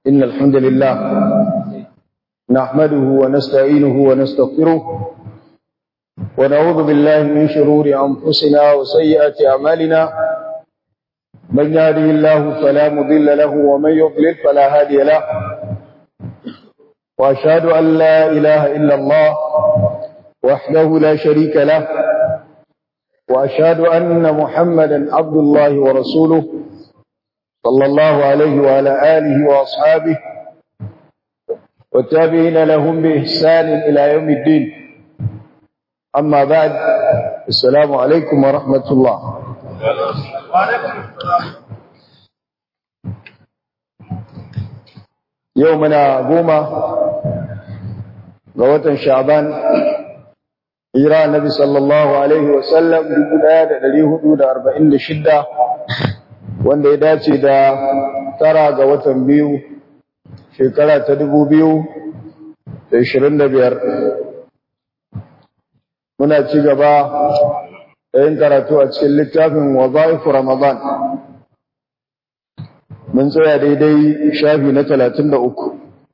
إن الحمد لله نحمده ونستعينه ونستغفره ونعوذ بالله من شرور أنفسنا وسيئات أعمالنا من يهده الله فلا مضل له ومن يضلل فلا هادي له وأشهد أن لا إله إلا الله وحده لا شريك له وأشهد أن محمدا عبد الله ورسوله صلى الله عليه وعلى آله وأصحابه والتابعين لهم بإحسان إلى يوم الدين. أما بعد، السلام عليكم ورحمة الله. يومنا قومة قوة شعبان إيران النبي صلى الله عليه وسلم بقناة لليهود 46 wanda ya dace da 9 ga watan biyu shekara ta 2025. Muna ci gaba da yin karatu a cikin littafin Wadha'ifu Ramadan. Mun tsaya daidai shafi na 33.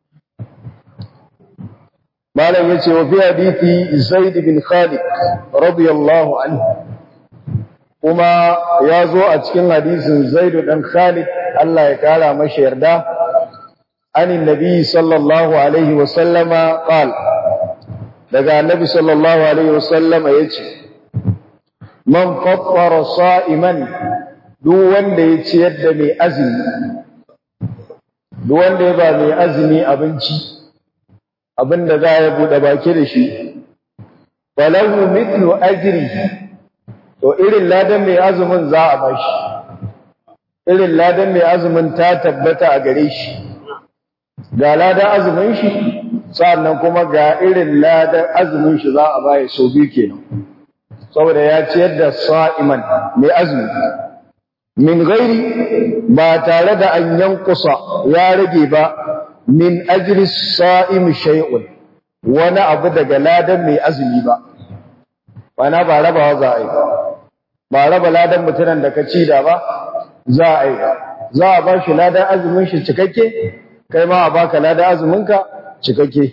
Malam yace wa fi hadithi Zaid bin Khalid radiyallahu anhu, kuma ya zo a cikin hadisin Zaidu dan Khalid Allah ya kara mashi yarda, anin nabi sallallahu alaihi wasallama qal, daga annabi sallallahu alaihi wasallama yace, man fattara sa'iman, duk wanda ya ciyar da mai azumi, duk wanda ya ba mai azumi abinci, abinda za ya bude baki da shi, falahu mithlu ajrihi, to irin ladan mai azumin za a bashi, irin ladan mai azumin ta tabbata a gare shi, ga ladan azumin shi sannan kuma ga irin ladan azumin shi za a baya sau biyu kenan, saboda ya ciyar da sa'iman mai azumi min gairi, ba tare da an yankusa ya rage ba, min ajri sa'im shay'un, wani abu daga ladan mai azumi ba, wana ba rabawa za a yi ba raba ladan mutunan da ka ci da ba za a yi, za a ba shi ladan azumin shi cikakke, kai ma a baka ladan azuminka cikakke.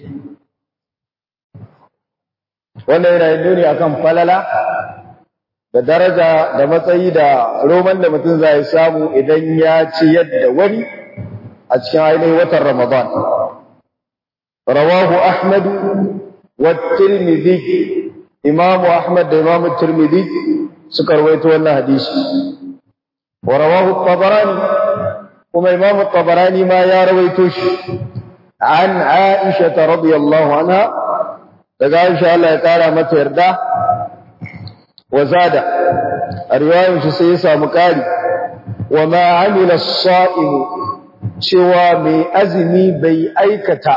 Wannan yana yin nuni akan falala da daraja da matsayi da roman da mutum za ya samu idan ya ci yadda wani a cikin ainihin watan Ramadan. Rawahu Ahmad wa Tirmidhi, Imam Ahmad da Imam Tirmidhi suka rawaito wannan hadisi. Wa rawahu Tabarani, kuma Imam Tabarani ma ya rawaito shi, an Aisha radhiyallahu anha, daga Aisha Allah ya kara mata yarda, wa zada, a riwayar shi sai ya samu kari, wa ma amila as-sa'im, cewa mai azumi bai aikata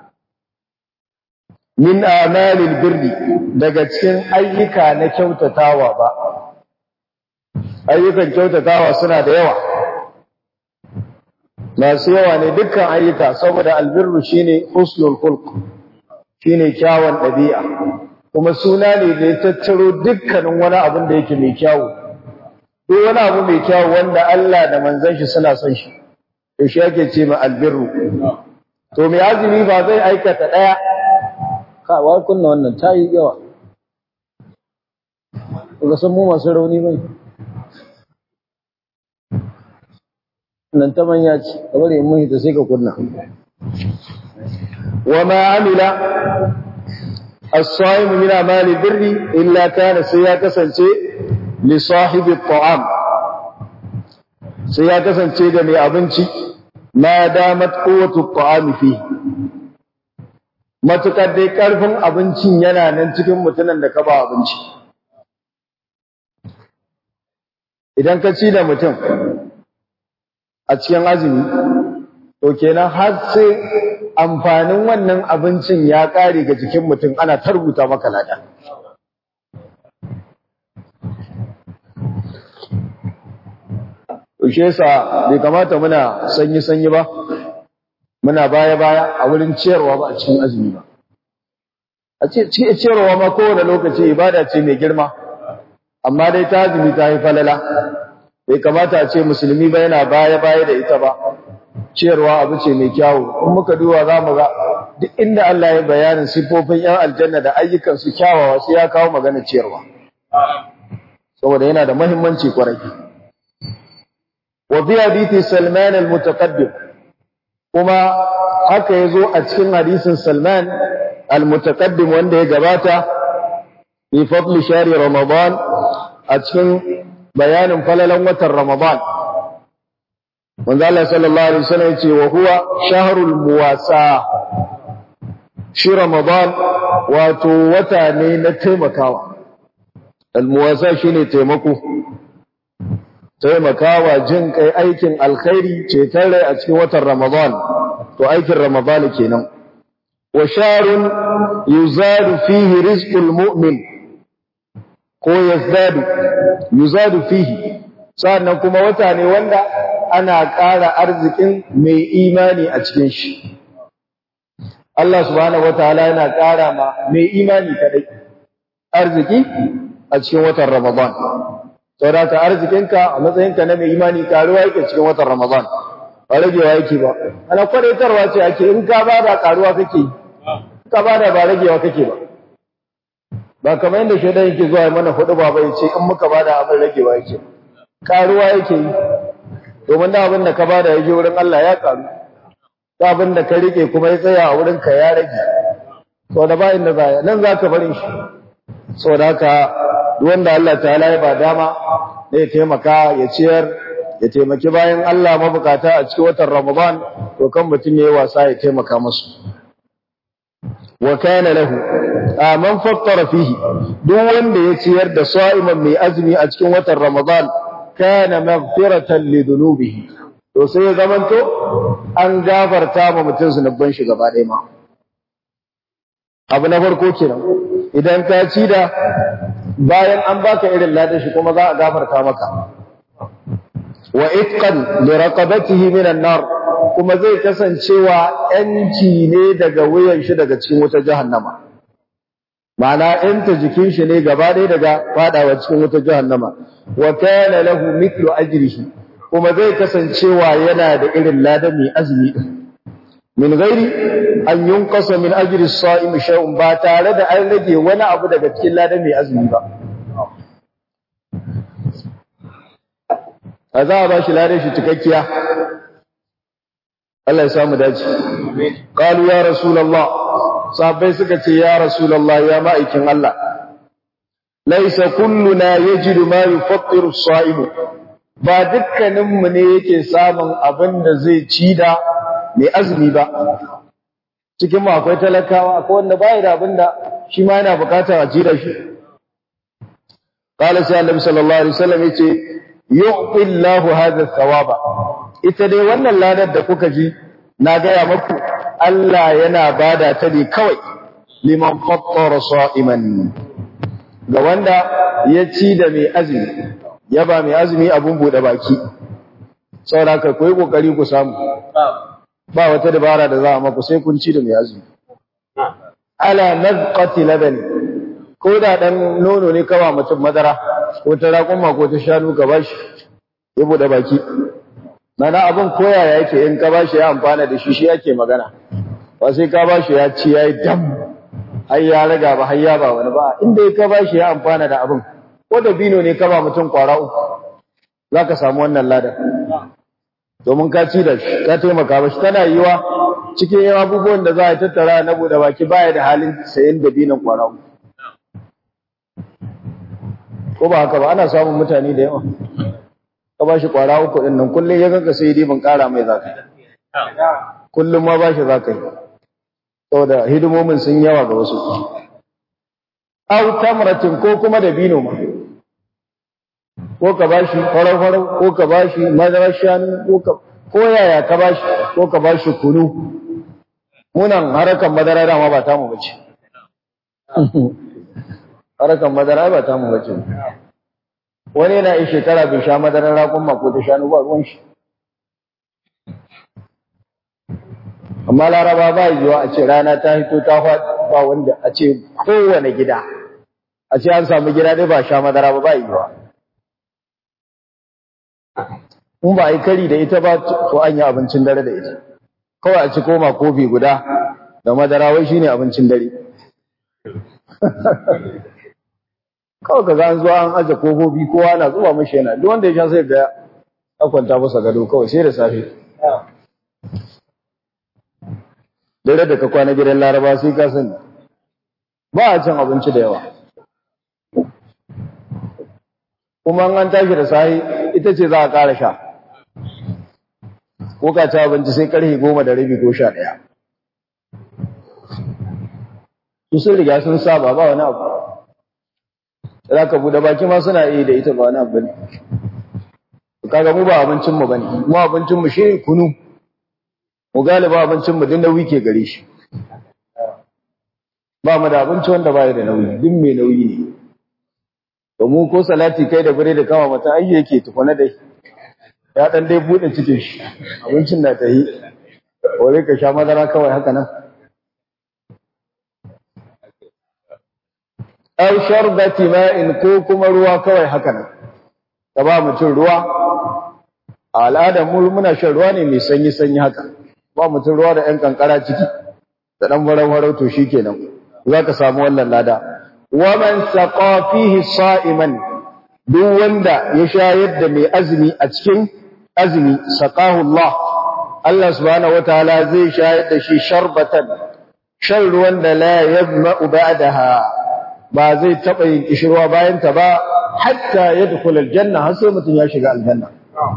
min amalil birri, daga cikin ayyuka na kyautatawa ba. Ayyukan kyautatawa suna da yawa, masu yawa ne dukkan ayyuka, saboda albirru shine husnul khulq, shine kyawun ɗabi'a, kuma suna ne da ya tattaro dukkanin wani abin da yake mai kyawu. Duk wani abu mai kyawu wanda Allah da manzon shi suna son shi, to shi ake ce ma albirru. To mai azumi ba zai aikata ɗaya, wa kunna wannan ta yi yawa, ga san mu masu rauni bai nan ta manya ce, kamar yin muhita sai ka kunna. Wa ma amila as-sa'imu min amali birri illa kana, sai ya kasance li sahibi at-ta'am, sai ya kasance da mai abinci, ma damat quwwatu at-ta'am fi, matukar dai karfin abincin yana nan cikin mutumin da ka ba abinci. Idan ka ci da mutum a cikin azumi, to kenan har sai amfanin wannan abincin ya kare ga jikin mutum, ana tarbuta maka lada. Ushe yasa bai kamata muna sanyi-sanyi ba, muna baya-baya a wurin ciyarwa ba a cikin azumi ba. A ce ciyarwa ma kowane lokaci ibada ce mai girma, amma dai ta azumi ta yi falala, bai kamata a ce musulmi ba yana baya-baya da ita ba, ciyarwa abu ce mai kyawu in muka duba za mu ga duk inda Allah ya bayanin sifofin yan aljanna da ayyukan su kyawawa sai ya kawo magana ciyarwa saboda yana da muhimmanci kwarai wa fi hadithi Salman al-Mutaqaddim kuma haka yazo a cikin hadisin Salman al-Mutaqaddim wanda ya gabata fi fadli shahri Ramadan a cikin bayanin falalan watan Ramadan manzo Allah sallallahu alaihi wasallam yace wa huwa shahrul muwasa shi Ramadan wato wata ne na taimakawa al-muwasa shine taimakawa jin kai aikin alkhairi ceton rai a cikin watan Ramadan to aikin Ramadan kenan wa sharun yuzadu fihi rizqul mu'min ko yuzadu fihi sannan kuma wata ne wanda ana ƙara arzikin mai imani a cikin shi Allah subhanahu wataala yana ƙara ma mai imani kadai arziki a cikin watan Ramadan saboda ka arzikinka a matsayinka na mai imani karuwa yake cikin watan Ramadan ba ragewa yake ba ana kwadaitarwa ce ake in ka bada karuwa kake ka bada ba ragewa kake ba kamar yadda shaidan yake zuwa mana hudu baba ya ce in muka bada abin ragewa yake karuwa yake yi domin da abin da ka bada yaje wurin Allah ya karu da abin da ka rike kuma ya tsaya a wurin ka ya rage to da ba inda zaya nan zaka barin shi saboda haka wanda Allah ta'ala ya ba dama ne ya taimaka ya ciyar ya taimaki bayan Allah mabukata a cikin watan Ramadan to kan mutum yayi wasa ya taimaka musu wa kana lahu man fattara fihi duk wanda ya ciyar da sa'iman mai azumi a cikin watan Ramadan kana maghfiratan li dhunubihi to sai ya zamanto an gafarta ma mutum zunuban shi gaba ɗaya ma abu na farko kenan idan ka ci da bayan an baka irin ladan shi kuma za a gafarta maka wa itqan li raqabatihi minan nar kuma zai kasancewa yanci ne daga wuyan shi daga cikin wutar jahannama ma'ana yanta jikin shi ne gaba ɗaya daga fadawa cikin wutar jahannama wa kana lahu mithlu ajrihi kuma zai kasancewa yana da irin ladan mai azumi min gairi an yunqasa min ajri as-sa'im shay'un ba tare da an rage wani abu daga cikin ladan mai azumi ba za a ba shi ladan shi cikakkiya Allah ya samu dace qalu ya rasulullah sahabbai suka ce ya rasulullah ya ma'aikin Allah laysa kulluna yajidu ma yufattiru as-sa'im ba dukkaninmu ne yake samun abin da zai ci da mai azumi ba cikin mu akwai talakawa akwai wanda bai da abin da shi ma yana bukata a ci da shi qala sai annabi sallallahu alaihi wasallam yace yu'ti Allahu hadha thawaba ita dai wannan ladar da kuka ji na gaya muku Allah yana bada ta ne kawai liman fattara sa'iman ga wanda ya ci da mai azumi ya ba mai azumi abun bude baki saboda ka koyi kokari ku samu ba wata dabara da za a maku sai kun ci da mai azumi ala nazqati labani ko da dan nono ne kawa mutum madara ko ta raƙuma ko ta shanu ka bashi ya bude baki mana abun koyaya yake in ka bashi ya amfana da shi yake magana ba sai ka bashi ya ci yayi dam har ya raga ba har ya ba wani ba inda ka bashi ya amfana da abun ko da bino ne ka ba mutum kwara uku zaka samu wannan ladan domin ka ci da shi ka taimaka ba shi tana yiwa cikin yawan abubuwan da za a tattara na bude baki baya da halin sayen da binan kwara uku ko ba haka ba ana samun mutane da yawa ka ba shi kwara uku din nan kullum ya ganka sai dibin kara mai zaka kullum ma ba shi zaka yi saboda hidimomin sun yawa ga wasu aw tamratin ko kuma da bino ma ko ka bashi farau ko ka bashi madarar shanu ko yaya ka bashi ko ka bashi kunu munan harakan madara dama ba ta mu bace harakan madara ba ta mu bace wani yana yi shekara bai sha madarar raƙumma ko ta shanu ba ruwan shi amma laraba ba yiwuwa a ce rana ta hito ta faɗi ba wanda a ce kowane gida a ce an samu gida dai ba sha madara ba yiwuwa in ba a yi kari da ita ba to an yi abincin dare da ita kawai a ci koma kofi guda da madara wai shine abincin dare kawai ka an zuwa an aje kofofi kowa na zuwa mashi yana duk wanda ya sha sai ga ya kwanta masa gado kawai sai da safe dare da ka kwana gidan Laraba sai ka sani ba a cin abinci da yawa kuma an tashi da sahi ita ce za a ƙara sha ko ka ci abinci sai karfe 10:30 ko 11 su sun riga sun saba ba wani abu za ka buɗe baki ma suna iya da ita ba wani abu ne kaga mu ba abincinmu ba ne mu abincinmu shi kunu mu galiba abincinmu din nauyi ke gare shi ba mu da abinci wanda ba da nauyi duk mai nauyi ne domin ko salati kai da bare da kama mata ai yake tukuna dai ya dan dai bude cikin shi abincin da ta yi wai ka sha madara kawai haka nan aw sharbati ma'in ko kuma ruwa kawai haka nan ka ba mutum ruwa a al'adar mu muna shan ruwa ne mai sanyi sanyi haka ba mutum ruwa da ɗan kankara ciki da ɗan warau to shikenan za ka samu wannan lada wa man saqa fihi sa'iman duk wanda ya shayar da mai azumi a cikin azumi saqahu Allah subhanahu wataala zai shayar da shi sharbatan shan ruwan da la yadma'u ba'daha ba zai taba yin kishirwa bayan ta ba hatta yadkhul aljanna har sai mutum ya shiga aljanna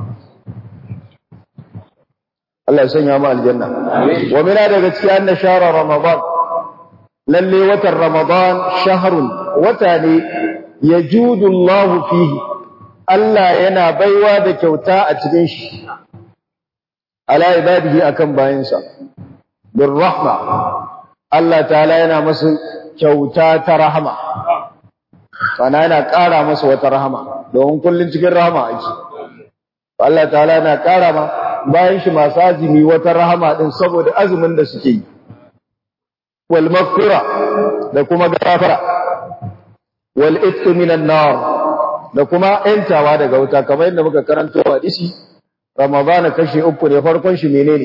Allah ya sanya mu aljanna wa mina daga cikin anna shahra ramadan lalle watan ramadan shahrun wata ne yajudu Allah fihi Allah yana baiwa da kyauta a cikin shi ala ibadihi akan bayinsa bir rahma Allah ta'ala yana masa kyauta ta rahama sana yana ƙara masa wata rahama don kullun cikin rahama ake Allah ta'ala yana ƙara ma bayan shi masu azumi wata rahama din saboda azumin da suke yi wal maghfira da kuma gafara wal itq minan nar da kuma entawa daga wuta kamar yadda muka karanto hadisi Ramadana kashi 3 ne farkon shi menene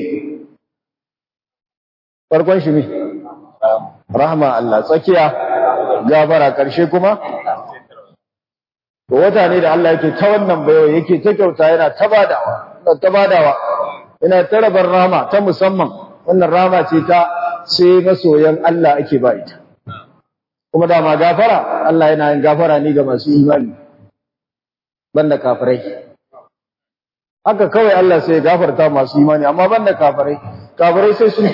farkon shi ne rahma Allah tsakiya gafara karshe kuma to wata ne da Allah yake ta wannan bayo yake ta kyauta yana ta badawa ina ta rabar rahma ta musamman wannan rahma ce ta sai masoyan Allah ake ba ita kuma dama gafara Allah yana yin gafara ne ga masu imani banda kafirai haka kawai Allah sai ya gafarta masu imani amma banda kafirai sai sun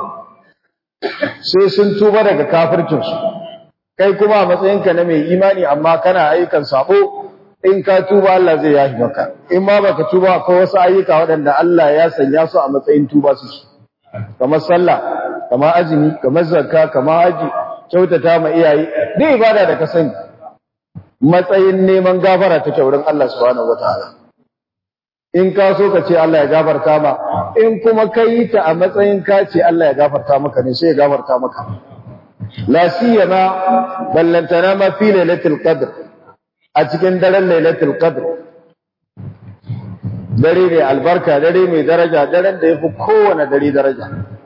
tuba daga kafircinsu kai kuma a matsayinka na mai imani amma kana ayyukan sabo in ka tuba Allah zai yafi maka in ma baka tuba akwai wasu ayyuka waɗanda Allah ya sanya su a matsayin tuba su kamar sallah kamar azumi kamar zakka kamar haji kyautata ma iyaye duk ibada da ka sani matsayin neman gafara take wurin Allah subhanahu wataala in ka so ka ce Allah ya gafarta ma in kuma kai ta a matsayin ka ce Allah ya gafarta maka ne sai ya gafarta maka la siyama ballantana ma fi lailatul qadr a cikin daren lailatul qadr dare mai albarka dare mai daraja daren da yafi kowane dare daraja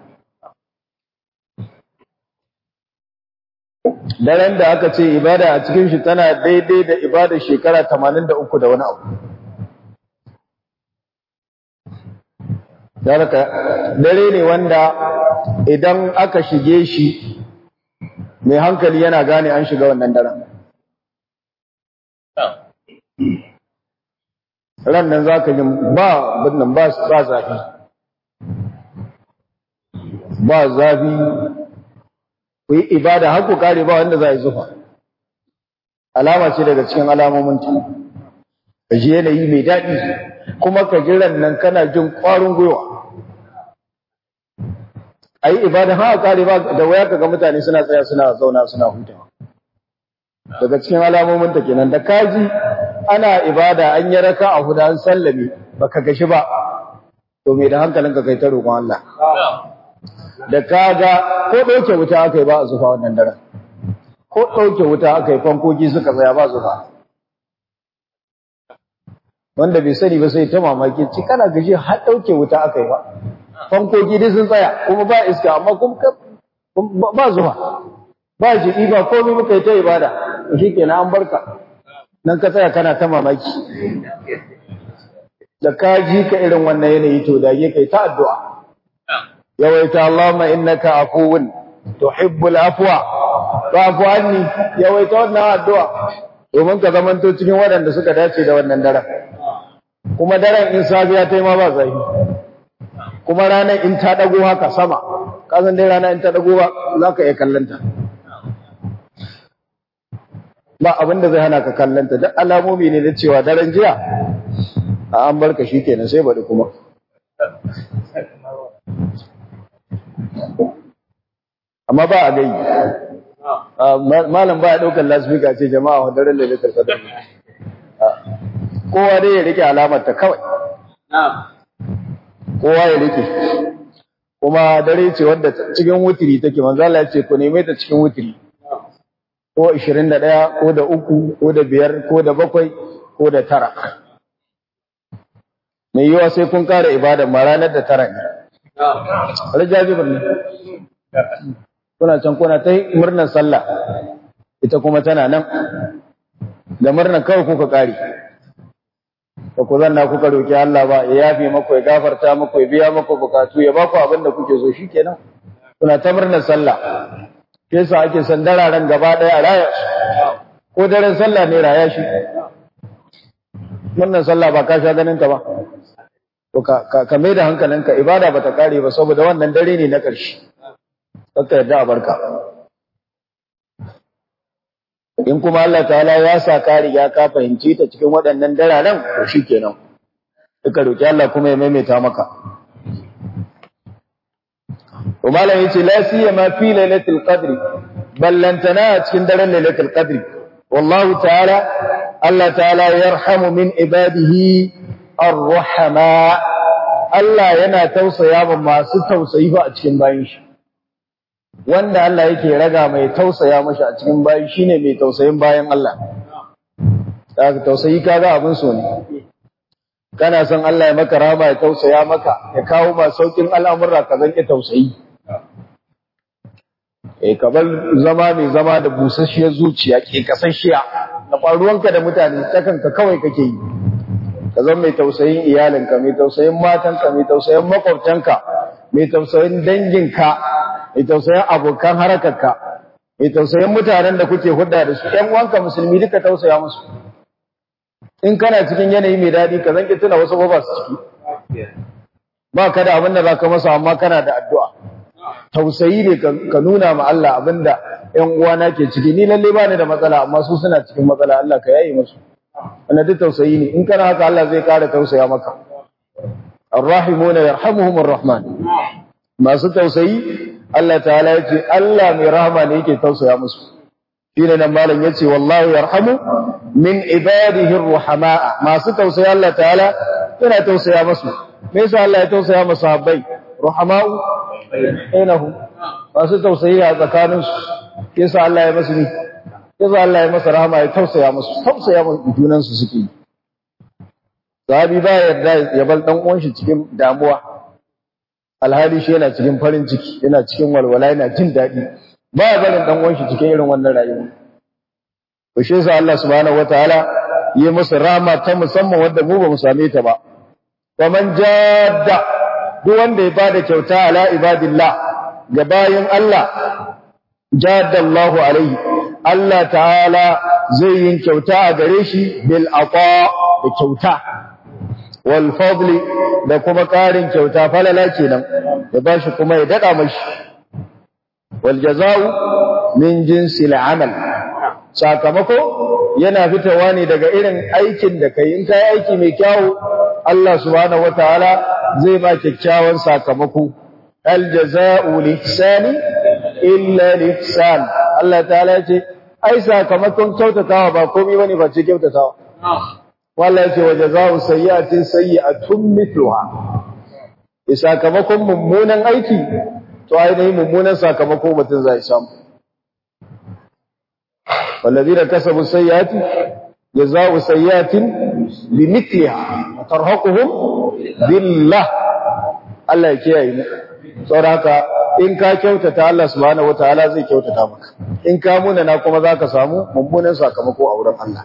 daren da aka ce ibada a cikin shi tana daidai da ibadar shekara 83 da wani abu dare ne wanda idan aka shige shi mai hankali yana gane an shiga wannan daren ran nan za ka yi ba zafi ku yi ibada har ku kare ba wanda za a yi zufa alama ce daga cikin alamomin ta ka ji yanayi mai daɗi kuma ka ji ran nan kana jin ƙwarin gwiwa a yi ibada har a kare ba da waya ka ga mutane suna tsaya suna zauna suna hutawa daga cikin alamomin ta kenan da kaji ana ibada an yi raka a huda an sallame baka gashi ba to me da hankalinka kai ta roƙon Allah da kaga ko dauke wuta akai ba a zufa wannan daren ko dauke wuta akai fankoki suka tsaya ba zufa wanda bai sani ba sai ta mamaki ci kana gaji har dauke wuta akai ba fankoki dai sun tsaya kuma ba iska amma kuma ba zuwa ba jiɗi ba komai muka yi ta ibada shikenan an barka nan ka tsaya kana ta mamaki da ka ji ka irin wannan yanayi to dage kai ta addu'a yawaita Allahumma innaka afuwun tuhibbul afwa fa'fu anni yawaita wannan addu'a domin ka zamanto cikin waɗanda suka dace da wannan daren kuma daren in safiya ta yi ma ba zafi kuma ranar in ta dago haka sama kasan dai rana in ta dago ba za ka iya kallanta ba abinda zai hana ka kallanta duk alamomi ne na cewa daren jiya a an barka shi kenan sai baɗi kuma amma ba a gai malam ba ya ɗaukar lasfika ce jama'a wa daren da zai kadar kowa dai ya rike alamar ta kawai kowa ya rike kuma dare ce wadda cikin wutiri take manzala ya ce ku neme ta cikin wutiri ko 21 ko da 3 ko da 5 ko da 7 ko da 9 mai yiwa sai kun kare ibada ma ranar da 9 ne rajajibin ne kuna can kuna ta murnar sallah ita kuma tana nan da murnar kawai kuka kare ba ku zanna kuka roki Allah ba ya yafe maku ya gafarta maku ya biya maku bukatu ya baku abin da kuke so shikenan kuna ta murnar sallah yasa ake san dararen gaba daya raya ko daren sallah ne raya shi murnar sallah ba ka sha ganin ta ba to ka mai da hankalinka ibada bata kare ba saboda wannan dare ne na ƙarshe kaka yadda a barka in kuma Allah ta'ala ya sa ka riga ka fahimci ta cikin waɗannan dararen to shikenan duka roki Allah kuma ya maimaita maka to malam yace la siyama fi lailatul qadri ballantana cikin daren lailatul qadri wallahu ta'ala Allah ta'ala yarhamu min ibadihi ar-rahama Allah yana tausaya ma masu tausayi ba a cikin bayin shi wanda Allah yake raga mai tausaya mashi a cikin bayi shine mai tausayin bayan Allah kaga tausayi kaga abin so ne kana son Allah ya maka rahama ya tausaya maka ya kawo ma saukin al'amura ka zanke tausayi kabar zama mai zama da busasshiyar zuciya ke kasashiya da faruwanka da mutane takanka kawai kake yi ka zama mai tausayin iyalinka mai tausayin matanka mai tausayin makwabtanka mai tausayin danginka mai tausayin abokan harakarka mai tausayin mutanen da kuke hudda da su ƴan uwanka musulmi duka tausaya musu in kana cikin yanayi mai daɗi ka zanki tuna wasu ba su ciki ba ka da abin da za ka masa amma kana da addu'a tausayi ne ka nuna ma Allah abin da ƴan uwana ke ciki ni lalle ba ni da matsala amma su suna cikin matsala Allah ka yaye musu wannan duk tausayi ne in kana haka Allah zai ƙara tausaya maka arrahimuna yarhamuhumur rahman masu tausayi Allah ta'ala yace Allah mai rahama ne yake tausaya musu shine nan malam yace wallahu yarhamu min ibadihi arruhamaa masu tausayi Allah ta'ala yana tausaya musu me yasa Allah ya tausaya musu sahabbai ruhamau bainahum masu tausayi a tsakanin su yasa Allah ya musu yasa Allah ya masa rahama ya tausaya musu junan su suke sahabi ba yarda ya bar dan uwan shi cikin damuwa alhali shi yana cikin farin ciki yana cikin walwala yana jin daɗi ba ya barin dan uwan shi cikin irin wannan rayuwa to shi yasa Allah subhanahu wataala yi musu rahama ta musamman wanda mu ba mu same ta ba faman jadda duk wanda ya bada kyauta ala ibadillah ga bayin Allah jadda Allahu alaihi Allah ta'ala zai yin kyauta a gare shi bil ata da kyauta wal fadli da kuma ƙarin kyauta falala kenan ya bashi kuma ya dada mashi wal jazaa'u min jinsi al-amal sakamako yana fitowa ne daga irin aikin da kai in kai aiki mai kyau Allah subhanahu wataala zai ba kyakkyawan sakamako al jazaa'u lihsani illa lihsan Allah ta'ala ce ai sakamakon kyautatawa ba komai bane ba ce kyautatawa wallahi ce wa jazaa'u sayyi'atin sayyi'atun mithluha sakamakon mummunan aiki to ainihin mummunan sakamako mutum zai samu والذين كسبوا السيئات جزاء سيئات bimithliha tarhaquhum billah Allah ya kiyaye mu saboda in ka kyautata Allah subhanahu wataala zai kyautata maka in ka munana kuma zaka samu mummunan sakamako a wurin Allah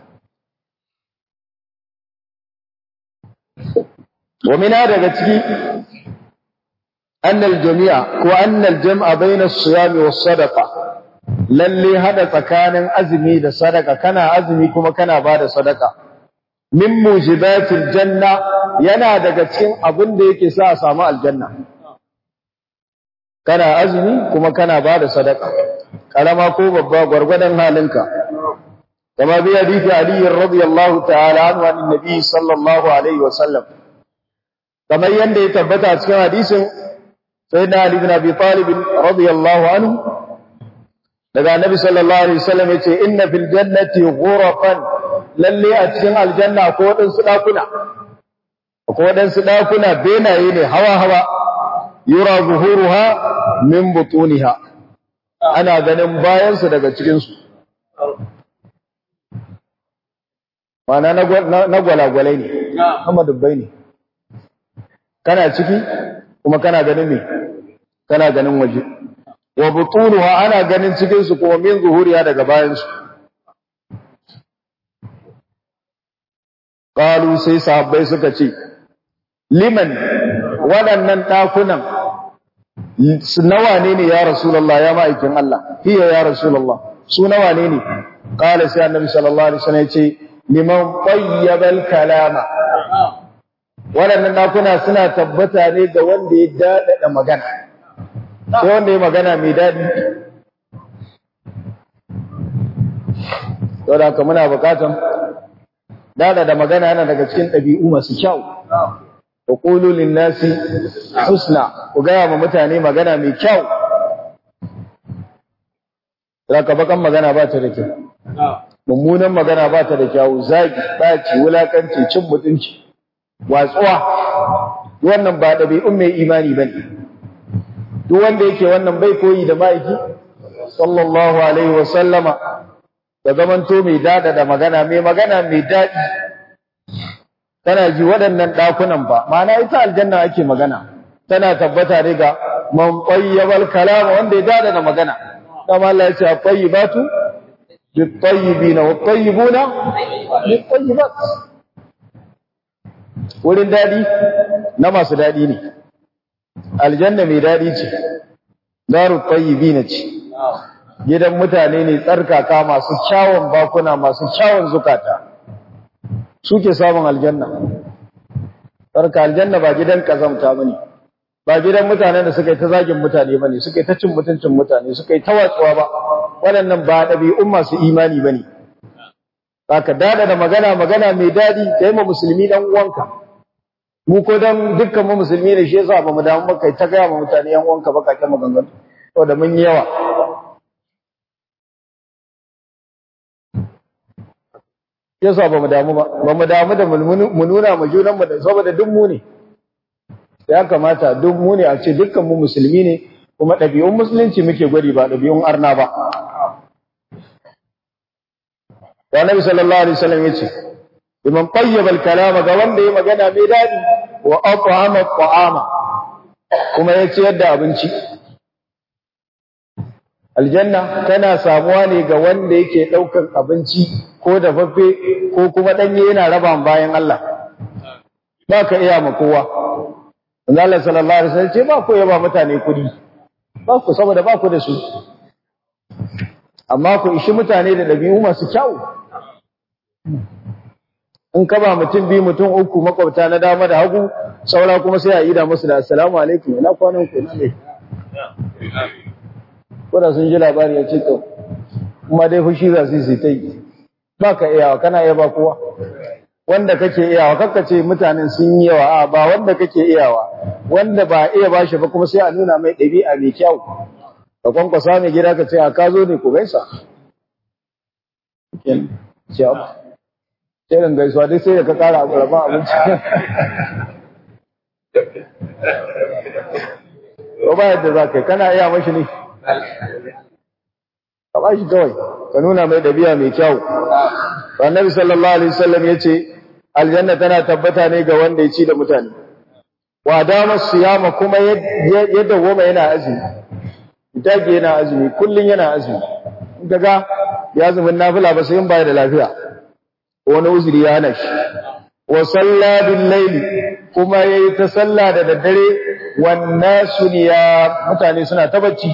wa mina daga ciki annal jami'a ko annal jam'a bayna as-siyam was-sadaqa lalle hada tsakanin azumi da sadaka kana azumi kuma kana bada sadaka min mujibatil janna yana daga cikin abin da yake sa a samu aljanna kana azumi kuma kana bada sadaka karama ko babba gurgurdan halinka kama bi hadisi ali radiyallahu ta'ala anhu annabi sallallahu alaihi wasallam kamar yanda ya tabbata cikin hadisin sayyidina ali ibn abi talib radiyallahu anhu daga annabi sallallahu alaihi wasallam yace inna fil jannati ghurafan lalle a cikin aljanna ko wadansu dakuna benaye ne hawa hawa yura zuhuruha min butuniha ana ganin bayan su daga cikin su mana na gwalagwalai ne kuma dubbai ne kana ciki kuma kana ganin me kana ganin waje wa butunuha ana ganin cikin su kuma min zuhuriya daga bayan su qalu sai sahabbai suka ce liman waɗannan ɗakunan nawa ne ya rasulullah ya ma'aikin Allah hiya ya rasulullah su nawa ne qala sai annabi sallallahu alaihi wasallam ya ce liman tayyibal kalama waɗannan ɗakuna suna tabbata ne ga wanda ya dadada magana sai wanda ya magana mai dadi to da kuma muna bukatan dadada magana yana daga cikin ɗabi'u masu kyau wa qulu lin nasi husna ku ga mutane magana mai kyau Raka bakan magana ba ta da kyau. Mummunan magana ba ta da kyau, zagi, baci, wulakanci, cin mutunci, watsuwa. Wannan ba ɗabi'un mai imani bane. Duk wanda yake wannan bai koyi da ma'aiki sallallahu alaihi wa sallama da zamanto mai dada da magana mai daɗi. Kana ji waɗannan ɗakunan ba, ma'ana ita aljanna ake magana. Tana tabbata ne ga man qayyabal kalama wanda ya dada da magana. Kama Allah ya ce at-tayyibatu lit-tayyibina wat-tayyibuna lit-tayyibat. Wurin dadi na masu dadi ne. Aljanna mai dadi ce. Darut tayyibina ce. Gidan mutane ne tsarkaka masu kyawun bakuna, masu kyawun zukata. Suke samun aljanna. Tsarka aljanna ba gidan kazamta bane. Ba gidan mutanen da suka yi ta zagin mutane bane, suka yi ta cin mutuncin mutane, suka yi ta watsuwa ba. Waɗannan ba ɗabi'un masu imani bane. Saka dada da magana mai dadi kai ma musulmi dan uwanka. Mu ko dan dukkan mu musulmi ne shi yasa ba mu damu ba kai ta ga ma mutane yan uwanka ba kake maganganu. Saboda mun yi yawa. Yasa ba mu damu da mu nuna ma junan mu da saboda duk mu ne. Ya kamata duk mu ne a ce dukkan mu musulmi ne kuma ɗabi'un musulunci muke gwadi ba ɗabi'un arna ba. Wa Nabi sallallahu alaihi wasallam yace liman tayyaba al-kalama ga wanda ya magana mai dadi wa at'ama at-ta'ama kuma ya ciyar da abinci. Aljanna tana samuwa ne ga wanda yake daukar abinci ko dafaffe ko kuma danye yana raba bayan Allah. Ba ka iya ma kowa. Allah sallallahu alaihi wasallam ce ba ku yaba mutane kudi. Ba ku saboda ba ku da su. Amma ku ishi mutane da dabi'u masu kyau. In ka ba mutum biyu mutum uku makwabta na dama da hagu saura kuma sai a yi da musu da assalamu alaikum ina kwanan ku ne. Koda sun ji labari ya ce to kuma dai fushi za su yi ta yi. Ba ka iyawa kana iya ba kowa. Wanda kake iyawa kakka ce mutanen sun yi yawa a ba wanda kake iyawa wanda ba iya bashi ba kuma sai a nuna mai ɗabi'a mai kyau ka kwankwasa mai gida ka ce a ka zo ne ku gaisa irin gaisuwa duk sai da ka kara abu rabon abinci ko ba yadda za ka yi kana iya mashi ne ka ba shi kawai ka nuna mai ɗabi'a mai kyau annabi sallallahu alaihi wasallam ya ce aljanna tana tabbata ne ga wanda ya ci da mutane wa dama siyama kuma ya dawoma yana azumi dage yana azumi kullun yana azumi daga ya azumin nafila ba sai in bai da lafiya wani uzuri ya hana shi wa salla bil layli kuma yayi ta salla da daddare wan nasu ya mutane suna ta bacci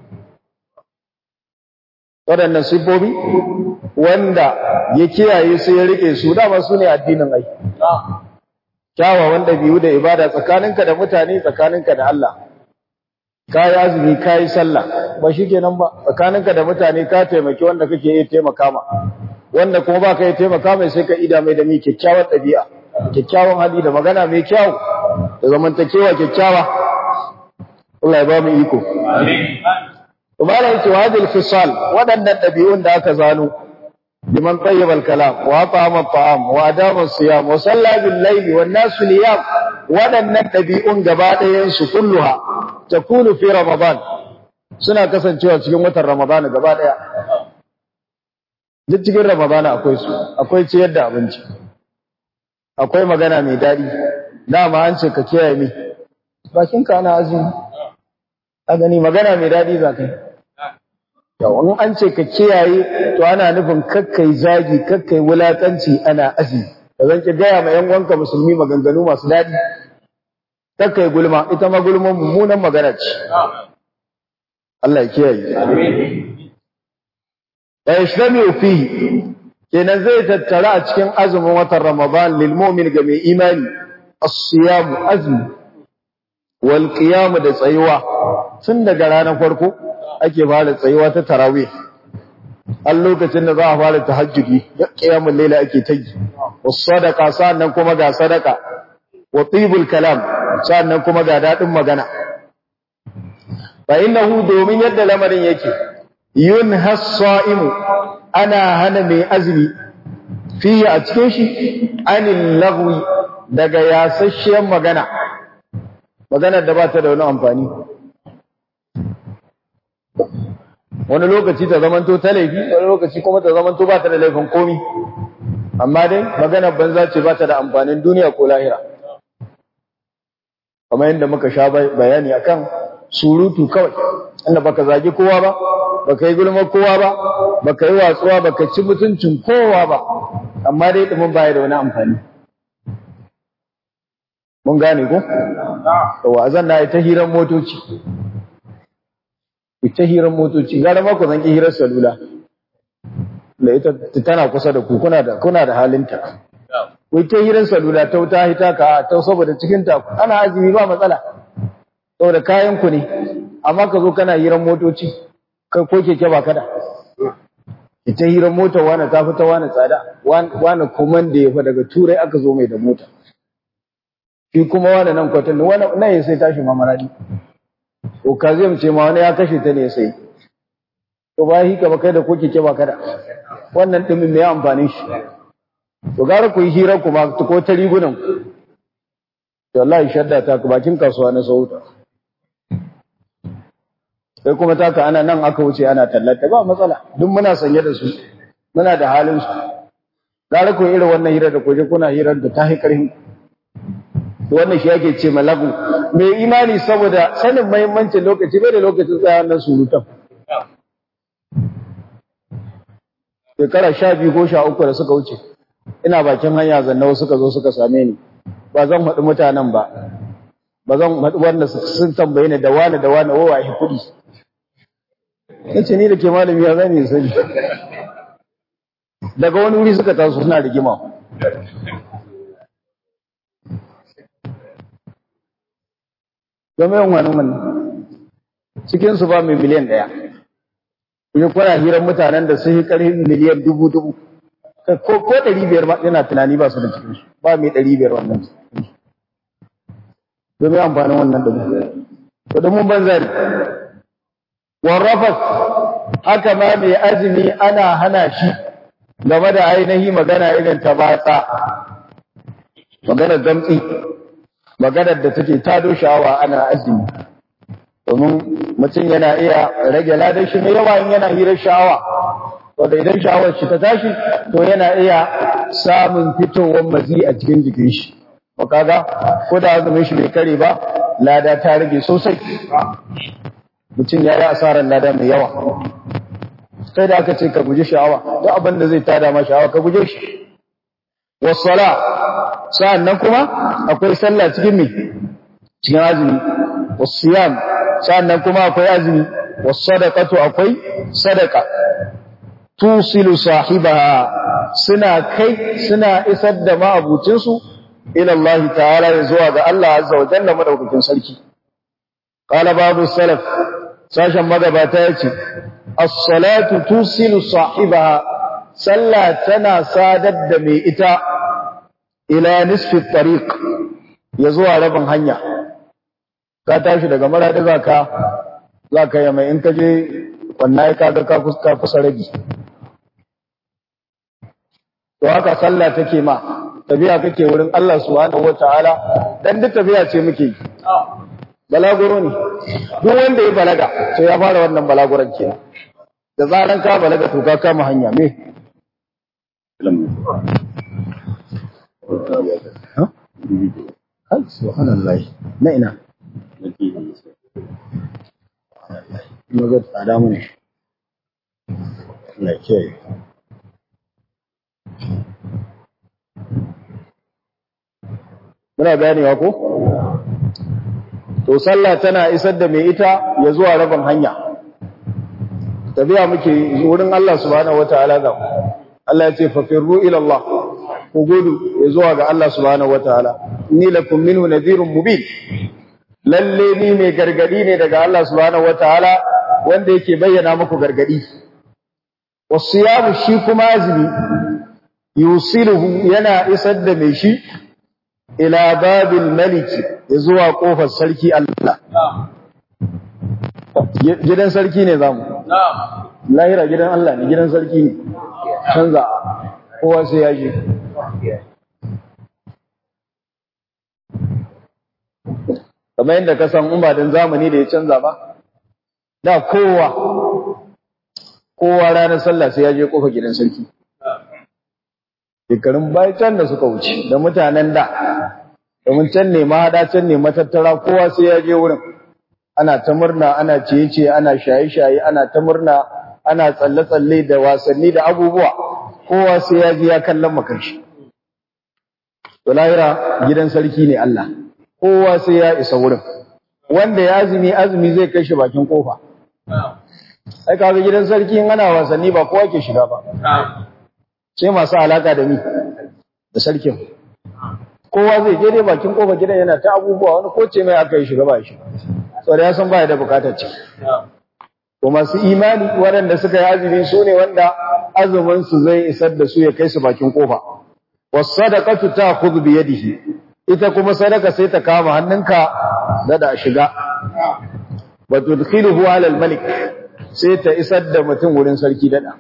wadannan sifofi wanda ya kiyaye su ya rike su dama su ne addinin ai kyawawan dabi'u da ibada tsakaninka da mutane tsakaninka da Allah kai azumi kai sallah ba shikenan ba tsakaninka da mutane ka taimaki wanda kake yi taimaka ma wanda kuma baka yi taimaka mai sai ka ida mai da mi kyakkyawar dabi'a kyakkyawan hali da magana mai kyau da zamantakewa kyakkyawa Allah ya ba mu iko amin kuma ran cewa hadil fisal wadannan dabi'un da aka zano liman tayyib al-kalam wa at'ama at-ta'am wa adama as-siyam wa salla bil-layli wan-nasu niyam wadannan dabi'un gaba ɗayan su kulluha takunu fi ramadan suna kasancewa cikin watan ramadan gaba ɗaya duk cikin ramadan akwai su akwai ciyar da abinci akwai magana mai dadi dama an ce ka kiyaye mi bakinka ana azumi a gani magana mai dadi zakai yawon an ce ka kiyaye to ana nufin kakkai zagi kakkai wulakanci ana azumi da zan ki gaya ma yan wanka musulmi maganganu masu daɗi kakkai gulma ita ma gulman mummunan magana ce Allah ya kiyaye wa yashtamiu fihi kenan zai tattara a cikin azumin watan Ramadan lil mu'min ga mai imani as-siyam azmi wal qiyam da tsayuwa tun daga ranar farko ake fara tsayuwa ta tarawih a lokacin da za a fara tahajjudi qiyamul layl ake ta yi was sadaqa sannan kuma ga sadaka wa tibul kalam sannan kuma ga dadin magana fa innahu domin yadda lamarin yake yunhas sa'imu ana hana mai azumi fiye a cikin shi anil lagwi daga yasasshiyar magana maganar da ba ta da wani amfani wani lokaci ta zamanto ta laifi wani lokaci kuma ta zamanto ba ta da laifin komi amma dai maganar banza ce ba ta da amfanin duniya ko lahira kamar yadda muka sha bayani akan surutu kawai inda baka zagi kowa ba baka yi gulmar kowa ba baka yi watsuwa baka ci mutuncin kowa ba amma dai dumin baya da wani amfani mun gane ko wa'azan na ita hiran motoci gara ma ku zanki hirar salula da ita tana kusa da ku kuna da halinta ku ita hirar salula ta wuta hita ka ta saboda cikin ta ana azumi ba matsala saboda kayan ku ne amma ka zo kana hirar motoci kai ko keke ba kada ita hirar mota wani ta fita wani tsada wani komanda ya fa daga turai aka zo mai da mota shi kuma wani nan kwatan wani nan ya sai tashi mamaradi ko ka zai ce ma wani ya kashe ta ne sai to ba hika ba kai da ko keke ba kada wannan dimin mai amfani shi to gara ku yi hira kuma ko ta rigunan to wallahi shadda ta bakin kasuwa na sauta sai kuma taka ana nan aka wuce ana tallata ba matsala duk muna sanye da su muna da halin su gara ku irin wannan hira da kuje kuna hirar da ta hikarin wannan shi yake ce malagu mai imani saboda sanin muhimmancin lokaci bai da lokacin tsaya nan surutan shekara 12 ko 13 da suka wuce ina bakin hanya zannawa suka zo suka same ni ba zan haɗu mutanen ba zan haɗu wanda sun tambaye ni da wani wawaye kuɗi yace ni da ke malami ya zan yi sani daga wani wuri suka taso suna rigima domin yan wani wani cikinsu ba mai miliyan 1 kuma kuna hirar mutanen da sun yi ƙarfin miliyan 1000 ko 500 ba yana tunani ba su da cikinsu ba mai 500 wannan domin amfanin wannan dubu to domin banzari warrafas haka ma mai azumi ana hana shi game da ainihi magana irin ta batsa maganar zamtsi maganar da take tado sha'awa ana azumi domin mutum yana iya rage ladan shi mai yawa in yana hirar sha'awa wanda idan sha'awar shi ta tashi to yana iya samun fitowar mazi a cikin jikin shi ba kaga ko da azumin shi bai kare ba lada ta rage sosai mutum ya yi asarar lada mai yawa sai da aka ce ka guji sha'awa duk abin da zai tada ma sha'awa ka guje shi wasala sa'annan kuma akwai sallah cikin me cikin azumi wasiyam sa'annan kuma akwai azumi wasadaqatu akwai sadaqa tusilu sahibaha suna isar da ma'abucin su ila Allah ta'ala ya zuwa ga Allah azza wa jalla madaukakin sarki qala babu salaf sashen magabata yace as-salatu tusilu sahibaha sallah tana sadar da mai ita ila nisfi tariq ya zuwa rabin hanya ka tashi daga maradi zaka yi mai in ka je wannan ka ga ka kusa rabi to haka sallah take ma tafiya kake wurin Allah subhanahu wataala dan duk tafiya ce muke yi balaguro ne duk wanda ya balaga sai ya fara wannan balaguran kenan da zaran ka balaga to ka kama hanya me subhanallah na ina magar tsada mu ne like muna ganewa ko to sallah tana isar da mai ita ya zuwa rabin hanya tabiya muke wurin Allah subhanahu wataala ga Allah ya ce fafirru ila Allah ku gudu ya zuwa ga Allah subhanahu wataala inni lakum minhu nadhirun mubin lalle ni mai gargadi ne daga Allah subhanahu wataala wanda yake bayyana muku gargadi wasiyam shi kuma azumi yusiluhu yana isar da mai shi ila babil maliki ya zuwa kofar sarki Allah gidan sarki ne zamu lahira gidan Allah ne gidan sarki ne canza kowa sai ya je kamar yadda ka san umma dan zamani da ya canza ba da kowa ranar sallah sai ya je kofar gidan sarki shekarun bayan da suka wuce da mutanen da domin can ne mahada can ne matattara kowa sai ya je wurin ana ta murna ana ciye-ciye ana shaye-shaye ana ta murna ana tsalle-tsalle da wasanni da abubuwa kowa sai ya je ya kallon makanshi to lahira gidan sarki ne Allah kowa sai ya isa wurin wanda ya azumi zai kai shi bakin kofa ai kaga gidan sarki in ana wasanni ba kowa ke shiga ba sai masu alaka da ni da sarkin kowa zai je dai bakin kofa gidan yana ta abubuwa wani ko ce mai aka yi shiga ba shi saboda ya san ba da bukatar ce ko masu imani waɗanda suka yi azumi su ne wanda azumin su zai isar da su ya kai su bakin kofa was-sadaqatu ta'khudhu bi yadihi ita kuma sadaka sai ta kama hannunka da shiga wa tudkhiluhu 'ala al-malik sai ta isar da mutum wurin sarki dada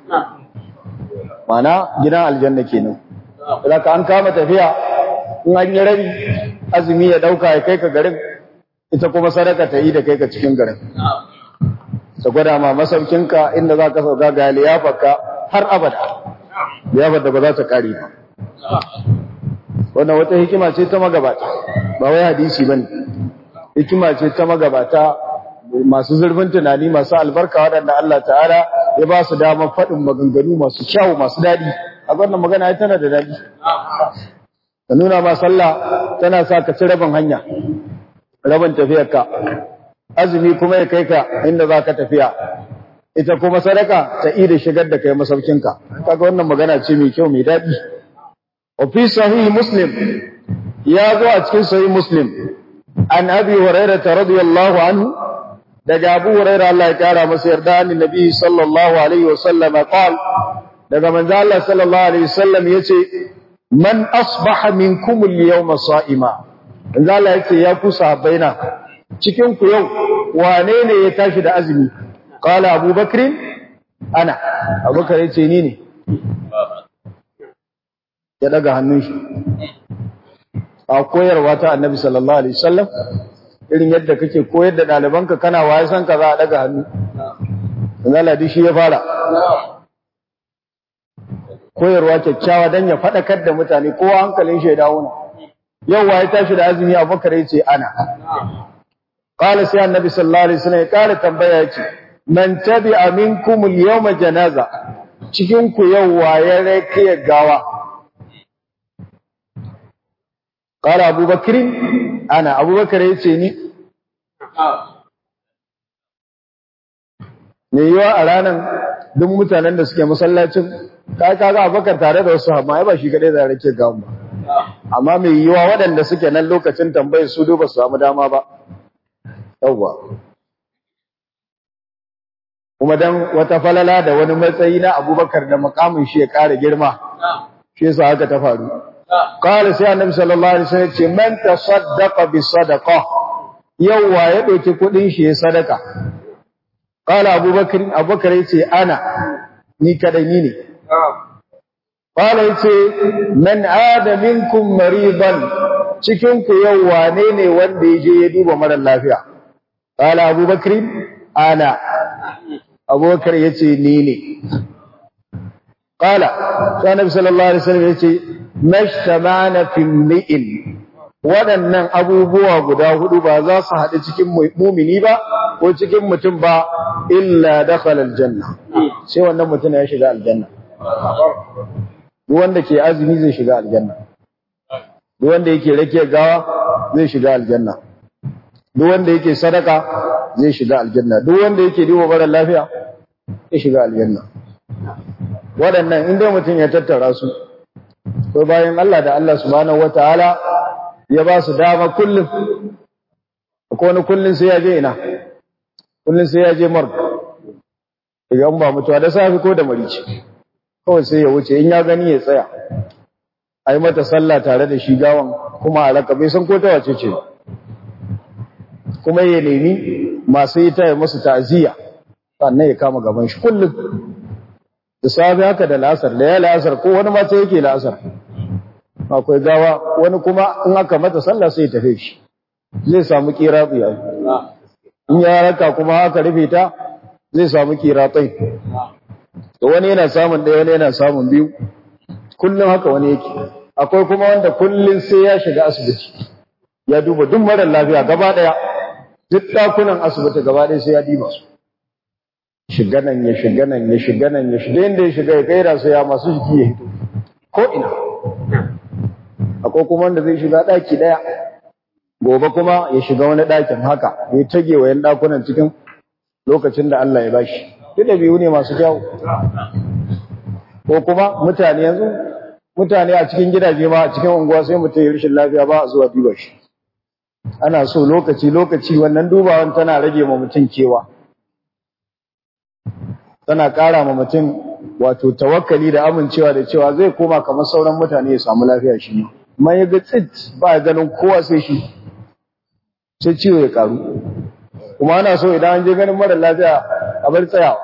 mana gidan aljanna kenan ka an kama tafiya in an yi rabi azumi ya dauka ya kai ka garin ita kuma sadaka ta yi da kai ka cikin garin ta gwada ma masaukinka inda za ka sauka ga liyafarka har abada liyafar da ba za ta kare ba wannan wata hikima ce ta magabata ba wai hadisi bane hikima ce ta magabata masu zurfin tunani masu albarka waɗanda Allah ta'ala ya ba su damar faɗin maganganu masu kyau masu daɗi a wannan magana tana da daɗi ka nuna ma sallah tana sa ka ci rabin hanya rabin tafiyarka azumi kuma ya kai ka inda za ka tafiya ita kuma sadaka ta ida shigar da kai masaukinka kaga wannan magana ce mai kyau mai daɗi wa fi sahih muslim ya zo a cikin sahih muslim an abi hurairah radiyallahu anhu daga Abu Hurairah Allah ya kara masa yarda annabi sallallahu alaihi wasallam qal daga manzo Allah sallallahu alaihi wasallam yace man asbaha minkum al-yawma sa'ima manzo Allah yace ya ku sahabbaina cikin ku yau wane ne ya tashi da azumi qala Abu Bakr ana Abu Bakr yace ni ne ya daga hannun shi a koyarwa ta annabi sallallahu alaihi wasallam irin yadda kake koyar da ɗalibanka kana waye san ka za a daga hannu Allah duk shi ya fara koyarwa kyakkyawa dan ya fadakar da mutane kowa hankalin shi ya dawo na yau waye tashi da azumi Abubakar yace ana qala sai annabi sallallahu alaihi wasallam ya kare tambaya yace man tabi'a minkum al-yawma janaza cikin ku yau waye rake gawa qala Abubakar ana Abubakar yace ni ne yawa a ranan duk mutanen da suke masallacin kaga Abubakar tare da wasu amma ba shi kadai da rake gawa ba amma mai yiwa waɗanda suke nan lokacin tambayar su duba su samu dama ba yawwa kuma dan wata falala da wani matsayi na Abubakar da makamin shi ya ƙara girma shi yasa haka ta faru qala sai annabi sallallahu alaihi wasallam ce man tasaddaqa bi sadaqa yawa ya dauki kudin shi ya sadaka qala Abubakar yace ana ni kadai ni ne qala yace man ada minkum maridan cikin ku yau wane ne wanda yaje ya duba mara lafiya qala Abubakar ana Abubakar yace ni ne qala Annabi sallallahu alaihi wasallam yace mashtamana fi mi'in waɗannan abubuwa guda hudu ba za su haɗu cikin mumini ba ko cikin mutum ba illa dakhala aljanna sai wannan mutum ya shiga aljanna duk wanda ke azumi zai shiga aljanna duk wanda yake rake gawa zai shiga aljanna duk wanda yake sadaka zai shiga aljanna duk wanda yake duba mara lafiya zai shiga aljanna waɗannan inda mutum ya tattara su ko bayan Allah da Allah subhanahu wataala ya ba su dama kullum ko wani kullum sai ya je ina kullum sai ya je morgue idan ba mutuwa da safi ko da marici kawai sai ya wuce in ya gani ya tsaya a yi mata sallah tare da shi gawan kuma a raka bai san ko ta wace ce kuma ya nemi masu yi taya masu ta'aziyya sannan ya kama gaban shi kullum da safi haka da la'asar da ya la'asar ko wani mata yake la'asar akwai gawa wani kuma in aka mata sallah sai ya tafe shi zai samu kirabi in ya raka kuma aka rufe ta zai samu kiratai to wani yana samun ɗaya wani yana samun biyu kullum haka wani yake akwai kuma wanda kullum sai ya shiga asibiti ya duba duk mara lafiya gaba ɗaya duk ɗakunan asibiti gaba ɗaya sai ya diba su shiga nan ya shiga nan ya shiga nan ya shiga inda ya shiga ya kaira sai ya masu jiki ya hito ko ina akwai kuma wanda zai shiga ɗaki ɗaya gobe kuma ya shiga wani ɗakin haka ya tage wa yan ɗakunan cikin lokacin da Allah ya bashi duk da biyu ne masu kyau ko kuma mutane a cikin gidaje ma a cikin unguwa sai mutum ya rashin lafiya ba a zuwa duba shi ana so lokaci wannan dubawan tana rage ma mutum kewa tana ƙara ma mutum wato tawakkali da amincewa da cewa zai koma kamar sauran mutane ya samu lafiya shi ne amma ya ga tsit ba ya ganin kowa sai shi sai ciwo ya karu kuma ana so idan an je ganin mara lafiya a bar tsayawa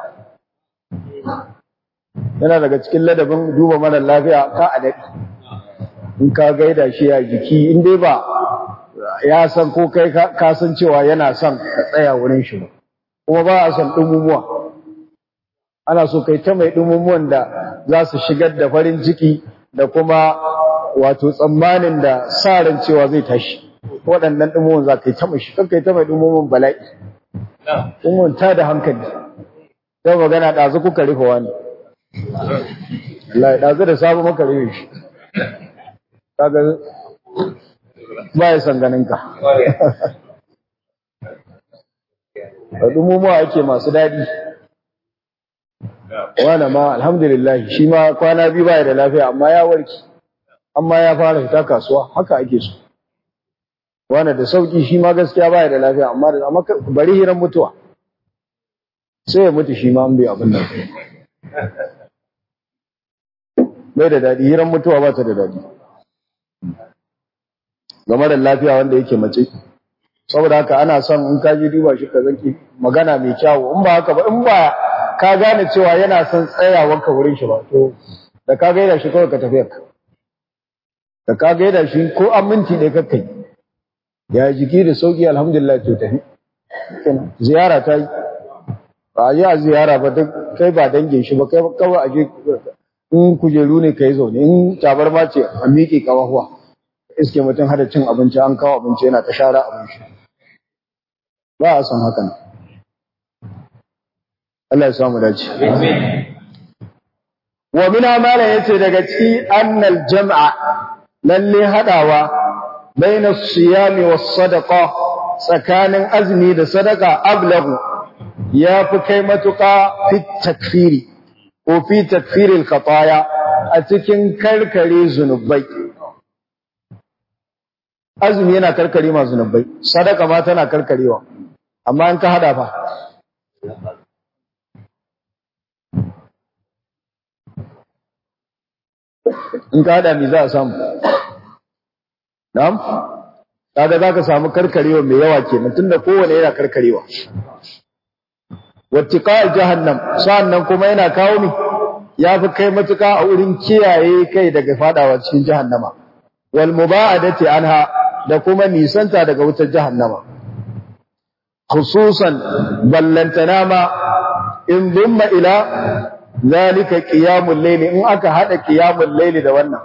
yana daga cikin ladabin duba mara lafiya ka a daɗi in ka gaida shi ya jiki in dai ba ya san ko kai ka san cewa yana son ka tsaya wurin shi ba kuma ba a son ɗumumuwa ana so kai ta mai ɗumumuwan da za su shigar da farin ciki da kuma wato tsammanin da sa ran cewa zai tashi waɗannan ɗumumuwan za ka yi ta mashi kai ta mai ɗumumuwan bala'i ɗumumuwan ta da hankali ta magana ɗazu kuka rufe wani Allah ɗazu da sabu maka rufe shi kaga ba ya san ganinka da ɗumumuwa ake masu daɗi wani ma alhamdulillah shi ma kwana biyu baya da lafiya amma ya warki amma ya fara fita kasuwa haka ake so wani da sauki shi ma gaskiya baya da lafiya amma bari hiran mutuwa sai ya mutu shi ma an bai abin nan bai da daɗi hiran mutuwa ba ta da daɗi game da lafiya wanda yake mace saboda haka ana son in ka je duba shi ka zanki magana mai kyawu in ba haka ba in ba ka gane cewa yana son tsayawanka wurin shi ba to da ka gaida shi kawai ka tafi ka da ka gaida shi ko an minti ɗaya kakkai ya jiki da sauki alhamdulillah to tafi ziyara ta yi ba a yi a ziyara ba duk kai ba dangin shi ba kai kawai a je in kujeru ne kai zaune, in tabarma ce a miƙe kawahuwa iske mutum hada cin abinci an kawo abinci yana ta shara abin shi ba a san hakan. Allah ya samu dace. Wa mina mala yace daga ciki annal jam'a lalle hadawa baina siyami was sadaqa tsakanin azumi da sadaka ablagu yafi kai matuka fi takfiri ko fi takfiril khataya a cikin karkare zunubai. Azumi yana karkare ma zunubai, sadaka ma tana karkarewa, amma in ka hada fa in ka hada me za a samu? Na'am? Kaga za ka samu karkarewa mai yawa kenan tunda kowane yana karkarewa. Wattiqa'il jahannam sa'annan kuma yana kawo mi yafi kai matuka a wurin kiyaye kai daga fadawa cikin jahannama. Wal muba'adati anha da kuma nisanta daga wutar jahannama. Khususan ballantana ma in dumma ila zalika qiyamul layl in aka hada qiyamul layl da wannan.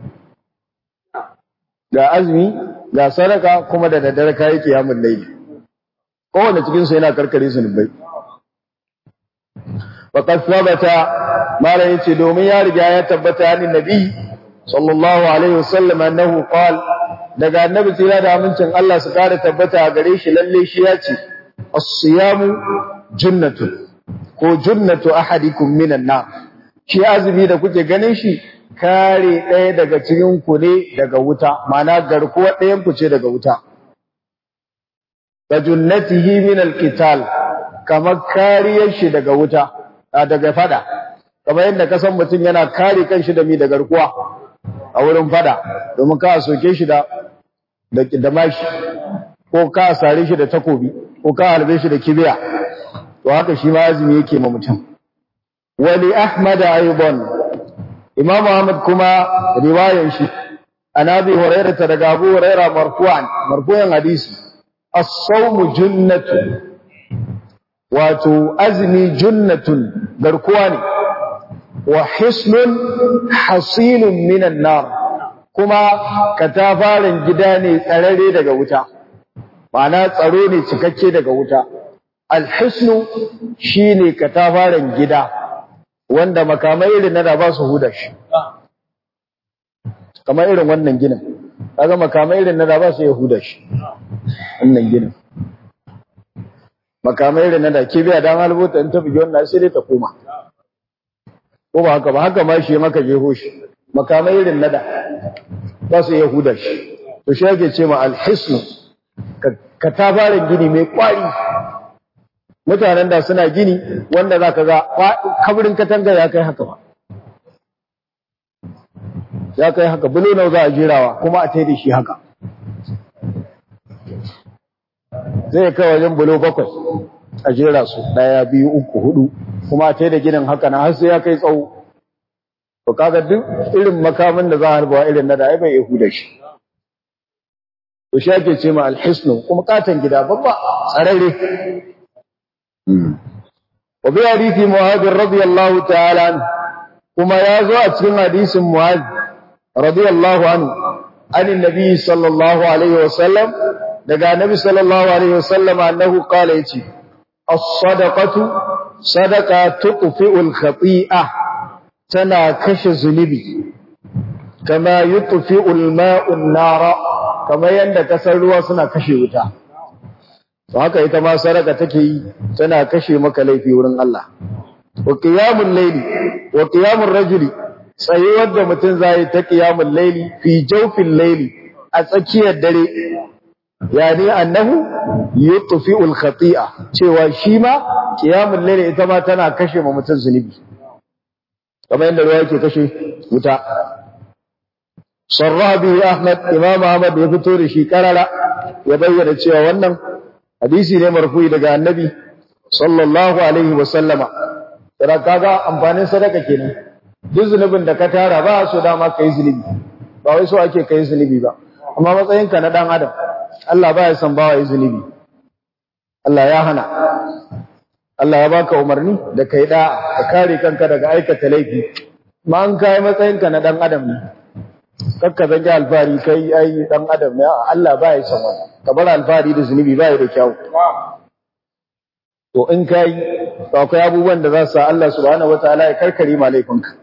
Ga azumi ga sadaka kuma da daddare kai qiyamul layl. Kowanne cikin su yana karkare zunubai. Faqad thabata mala yace domin ya riga ya tabbata an nabi sallallahu alaihi wasallam annahu qala daga annabi tira da amincin Allah su kare tabbata a gare shi lalle shi ya ce as-siyamu jannatun ko jannatu ahadikum minan nar shi azumi da kuke ganin shi kare ɗaya daga cikin ku ne daga wuta ma'ana garkuwa ɗayan ku ce daga wuta ka jannatihi min al-qital kamar kariyar shi daga wuta daga fada kamar yadda ka san mutum yana kare kanshi da mi da garkuwa a wurin fada domin ka soke shi da mashi ko ka sare shi da takobi ko ka halbe shi da kibiya to haka shi ma azumi yake ma mutum. Wali Ahmad aidan Imam Ahmad kuma riwayan shi Anabi Hurairah daga Abu Hurairah marfu'an hadisi as-sawmu junnatun wato azmi junnatun garkuwa ne wa hisnun hasilun minan nar kuma katafaren gida ne tsararre daga wuta ma'ana tsaro ne cikakke daga wuta al-hisnu shine katafaren gida wanda makamai irin na da ba su huda shi kamar irin wannan ginin kaga makamai irin na da ba su huda shi wannan ginin makamai irin na da kibiya dan halbota in ta bugi wannan sai dai ta koma ko ba haka ba haka ma shi maka jeho shi makamai irin nada ba su yahuda shi to shi yake ce ma alhisnu ka tabarin gini mai kwari mutanen da suna gini wanda zaka ga kaburin katanga ya kai haka ba ya kai haka bulo nawa za a jirawa kuma a taida shi haka zai kai wajen bulo 7 a jera su 1 2 3 4 kuma a taida ginin haka na har sai ya kai tsawo to kaga duk irin makamin da za a harbawa irin na da ai bai yahuda shi to shi ake ce ma alhisnu kuma katan gida babba tsararre wa bi hadithi mu'adh radiyallahu ta'ala kuma ya zo a cikin hadisin mu'adh radiyallahu anhu anin nabi sallallahu alaihi wasallam daga nabi sallallahu alaihi wasallam annahu qala yace as-sadaqatu sadaqa tuqfi'ul khati'ah tana kashe zunubi kama yutfi'ul ma'un nara kama yanda kasar ruwa suna kashe wuta to haka ita ma sadaka take yi tana kashe maka laifi wurin Allah wa qiyamul layli wa qiyamur rajuli tsayuwar da mutum zai ta qiyamul layli fi jawfil layli a tsakiyar dare yani annahu yutfi'ul khati'a cewa shi ma qiyamul layli ita ma tana kashe ma mutum zunubi kamar yadda ruwa yake kashe wuta sarrabi Ahmad Imam Ahmad ya fito da shi karara ya bayyana cewa wannan hadisi ne marfu'i daga Annabi sallallahu alaihi wa sallama kada kaga amfanin sadaka kenan duk zunubin da ka tara ba so dama kai zunubi ba wai so ake kai zunubi ba amma matsayinka na dan adam Allah ba ya san bawa yi zunubi Allah ya hana Allah ya baka umarni da kai da ka kare kanka daga aikata laifi ma an kai matsayinka na dan adam ne kakka zange alfari kai ai dan adam ne Allah ba ya san wannan ka bar alfari da zunubi ba ya da kyau to in kai to akwai abubuwan da za su sa Allah subhanahu wataala ya karkare ma laifinka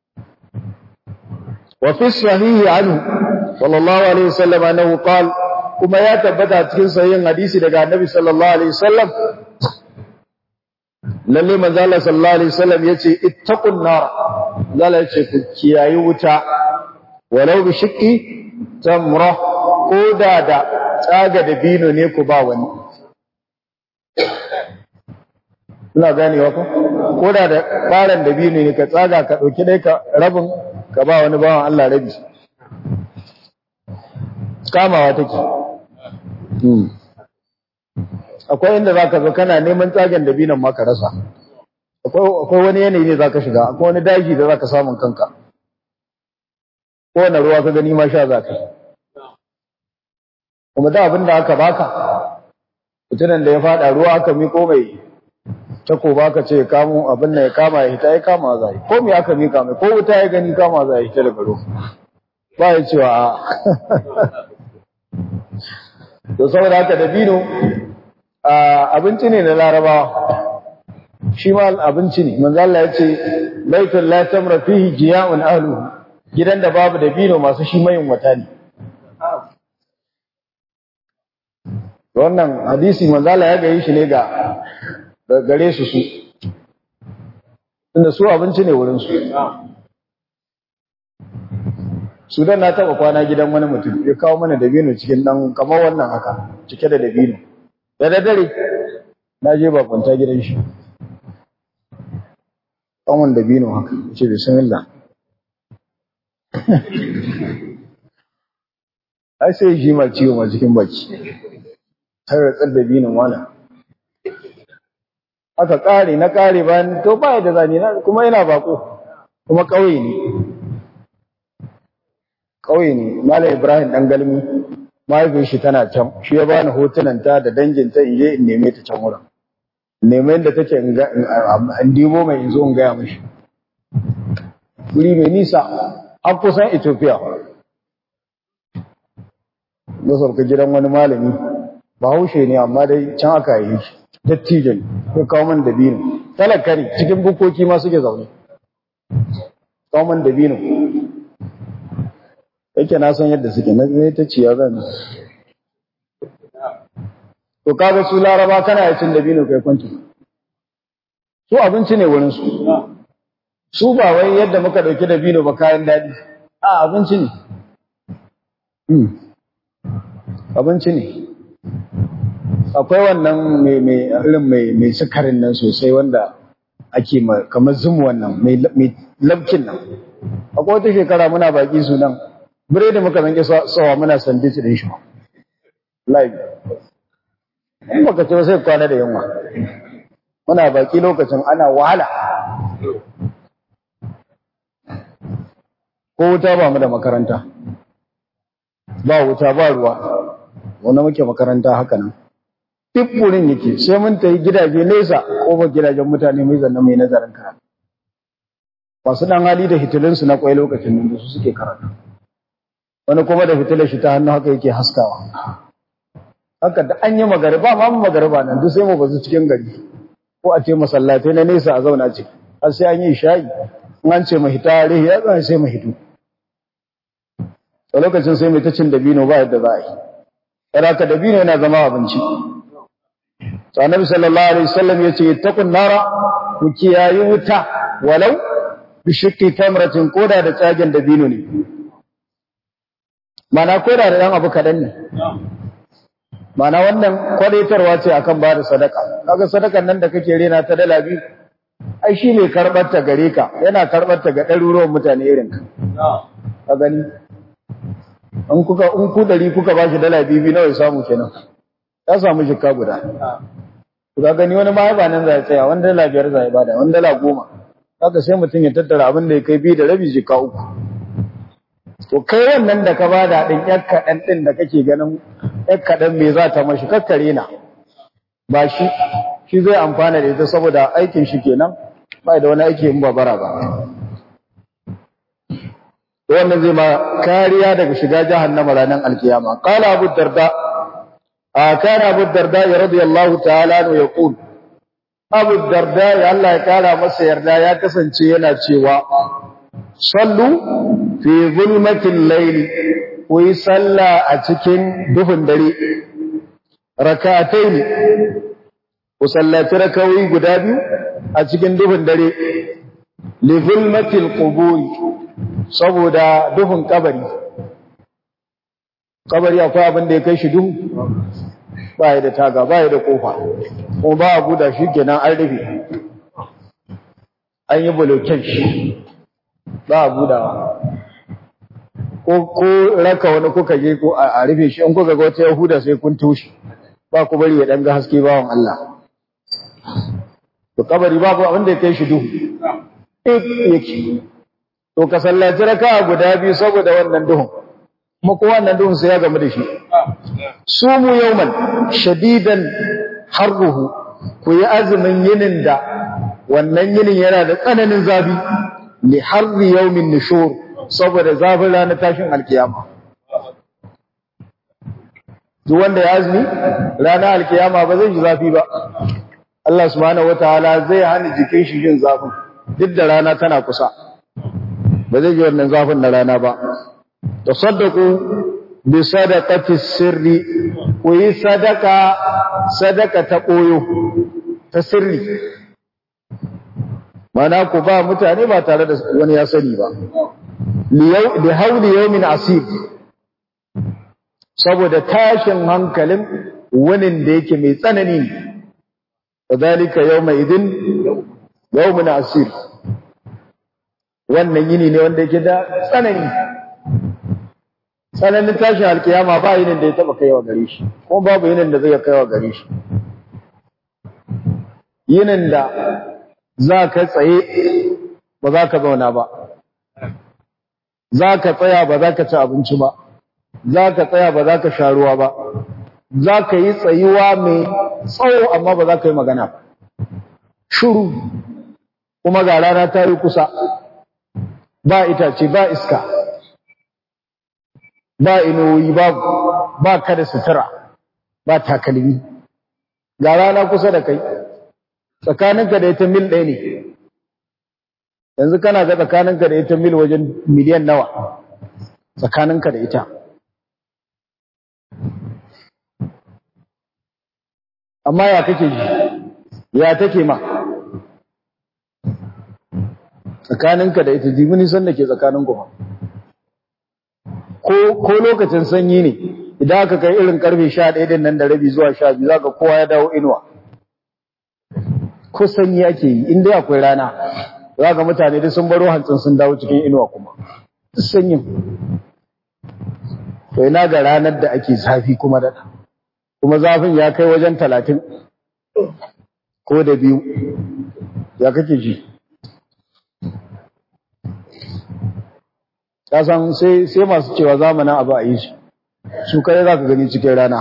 wa fi sahihi anhu sallallahu alaihi wasallam annahu qala kuma ya tabbata cikin sahihin hadisi daga annabi sallallahu alaihi wasallam lalle manzo Allah sallallahu alaihi wasallam yace ittaqun nar zalla yace ku kiyayi wuta walau bi shiqqi tamra koda da tsaga da bino ne ku ba wani ina ganewa ko da baran da bino ne ka tsaga ka dauki dai ka rabin ka ba wani bawan Allah rabi kamawa take akwai inda zaka zo kana neman tsagen da binan ma ka rasa akwai wani yanayi ne zaka shiga akwai wani daji da zaka samu kanka ko na ruwa ka gani ma sha zaka kuma da abin da aka baka mutumin da ya fada ruwa aka miko mai tako baka ce kamo abin da ya kama ya hita ya kama zai ko me aka mika mai ko wuta ya gani kama zai hita daga ruwa ba ya cewa a to saboda haka dabino abinci ne na larabawa shi ma abinci ne manzo Allah ya ce baitul la tamra fihi jiya'un ahluhu gidan da babu dabino masu shi mayin wata ne wannan hadisi manzo Allah ya gayi shi ne ga gare su tunda su abinci ne wurin su Sudan na taba kwana gidan wani mutum ya kawo mana dabino cikin dan kamar wannan haka cike da dabino da dare na je bakunta gidan shi kawon dabino haka ce bismillah ai sai shi ma ciwo ma cikin baki har ratsar dabinin wala aka kare na kare bayan to ba da zani na kuma yana bako kuma kauye ne Malam Ibrahim dan galmi mahaifin shi tana can shi ya bani hotunan ta da dangin ta in je in neme ta can wurin neme inda take in dibo mai in zo in gaya mishi guri mai nisa an kusan Ethiopia na sauka gidan wani malami bahaushe ne amma dai can aka yi shi dattijo ne ko kawo man dabino talaka ne cikin bukoki ma suke zaune kawo man dabino yake na san yadda suke na zai ta ciya zan to kaga su laraba kana ya cin dabino kai kwanci su abinci ne wurin su ba wai yadda muka dauki dabino ba kayan dadi a abinci ne abinci ne akwai wannan mai sukarin nan sosai wanda ake kamar zumu wannan mai labkin nan akwai wata shekara muna baki su nan biredi muka zange sawa muna sandwich din shi live in baka ce sai kwana da yunwa muna baki lokacin ana wahala ko wuta ba mu da makaranta ba wuta ba ruwa wanda muke makaranta haka nan duk wurin yake sai mun tayi gidaje nesa ko ba gidajen mutane mai zanna mai nazarin karatu masu dan hali da hitilinsu na kwai lokacin da su suke karatu wani kuma da fitilar shi ta hannu haka yake haskawa haka da an yi magariba ma mu magariba nan duk sai mu bazu cikin gari ko a ce masallatai na nesa a zauna ciki har sai an yi shayi in an ce mu hita rehi ya zan sai mu hito a lokacin sai mu ta cin dabino ba yadda za a yi ka dabino yana zama abinci to annabi sallallahu alaihi wasallam yace taqun nara ku kiyayi wuta walau bi shiqqi tamratin koda da tsagen dabino ne mana koda da dan abu kadan ne mana wannan kwadaitarwa ce akan ba da sadaka kaga sadakan nan da kake rena ta dala biyu ai shi ne karbar ta gare ka yana karbar ta ga ɗaruruwan mutane irin ka ka gani in ku 100 kuka ba shi dala biyu nawa ya samu kenan ya samu jikka guda ku ga gani wani ma ba nan zai tsaya wani dala 5 zai bada wani dala 10 haka sai mutum ya tattara abin da ya kai 2 da rabi jikka 3 to kai wannan da ka bada din yar kadan din da kake ganin yar kadan me za ta mashi kakkare na ba shi zai amfana da ita saboda aikin shi kenan ba da wani aiki in ba bara ba wannan zai ma kariya daga shiga jahannama ranar alkiyama. Qala Abu Darda, kana Abu Darda radiyallahu ta'ala anhu yaqul, Abu Darda ya Allah ya kara masa yarda ya kasance yana cewa sallu fi zulmatil layli, ku yi sallah a cikin duhun dare, rak'ataini, ku sallaci rakawi guda biyu a cikin duhun dare, li zulmatil quburi, saboda duhun kabari. Kabari akwai abin da ya kai shi duhu, ba ya da taga, ba ya da kofa, kuma ba a buɗa shi kenan an rufe, an yi bloken shi, ba a buɗawa. Ko raka wani kuka je ko a rufe shi, in kuka ga wata Yahuda sai kun tushe, ba ku bari ya ɗan ga haske bawan Allah. To kabari babu abin da ya kai shi duhu, yake. To ka sallaci raka'a guda biyu saboda wannan duhun, kuma ko wannan duhun sai ya gamu da shi. Sumu yawman shadidan harruhu, ku yi azumin yinin da wannan yinin yana da tsananin zafi, li harri yawmin nushur, saboda zafin ranar tashin alkiyama. Duk wanda ya azumi ranar alkiyama ba zai ji zafi ba. Allah subhanahu wataala zai hana jikin shi jin zafin duk da rana tana kusa. Ba zai ji wannan zafin na rana ba. Tasaddaqu bi sadaqati sirri, ku yi sadaka ta koyo, ta sirri. Mana ku ba mutane ba tare da wani ya sani ba. Li hawli yawmin asib, saboda tashin hankalin wani da yake mai tsanani ne. Kadhalika yawma idin yawmun asir, wannan yini ne wanda yake da tsanani. Tsananin tashin alkiyama ba yinin da ya taba kaiwa gare shi, kuma babu yinin da zai kaiwa gare shi. Yinin da za ka tsaye ba za ka zauna ba, za ka tsaya ba za ka ci abinci ba, za ka tsaya ba za ka sha ruwa ba, za ka yi tsayuwa mai tsawo amma ba za ka yi magana ba, shuru, kuma ga rana ta yi kusa, ba itace, ba iska, ba inuwoyi, ba kada sutura, ba takalmi, ga rana kusa da kai, tsakaninka da ita mil ɗaya ne. Yanzu kana ga tsakaninka da ita mil wajen miliyan nawa tsakaninka da ita. Amma ya kake ji, ya take ma tsakaninka da ita, jibi nisan da ke tsakaninku ba. Ko lokacin sanyi ne, idan aka kai irin karfe 11 din nan da rabi zuwa 12 za ka kowa ya dawo inuwa. Ko sanyi ake yi, inda akwai rana, za ga mutane da sun baro hantsin sun dawo cikin inuwa kuma. Duk sanyin. To ina ga ranar da ake zafi kuma da kuma zafin ya kai wajen 30 ko da biyu, ya kake ji? Ya san sai masu cewa zamanin abu a yi su kai za ka gani cikin rana.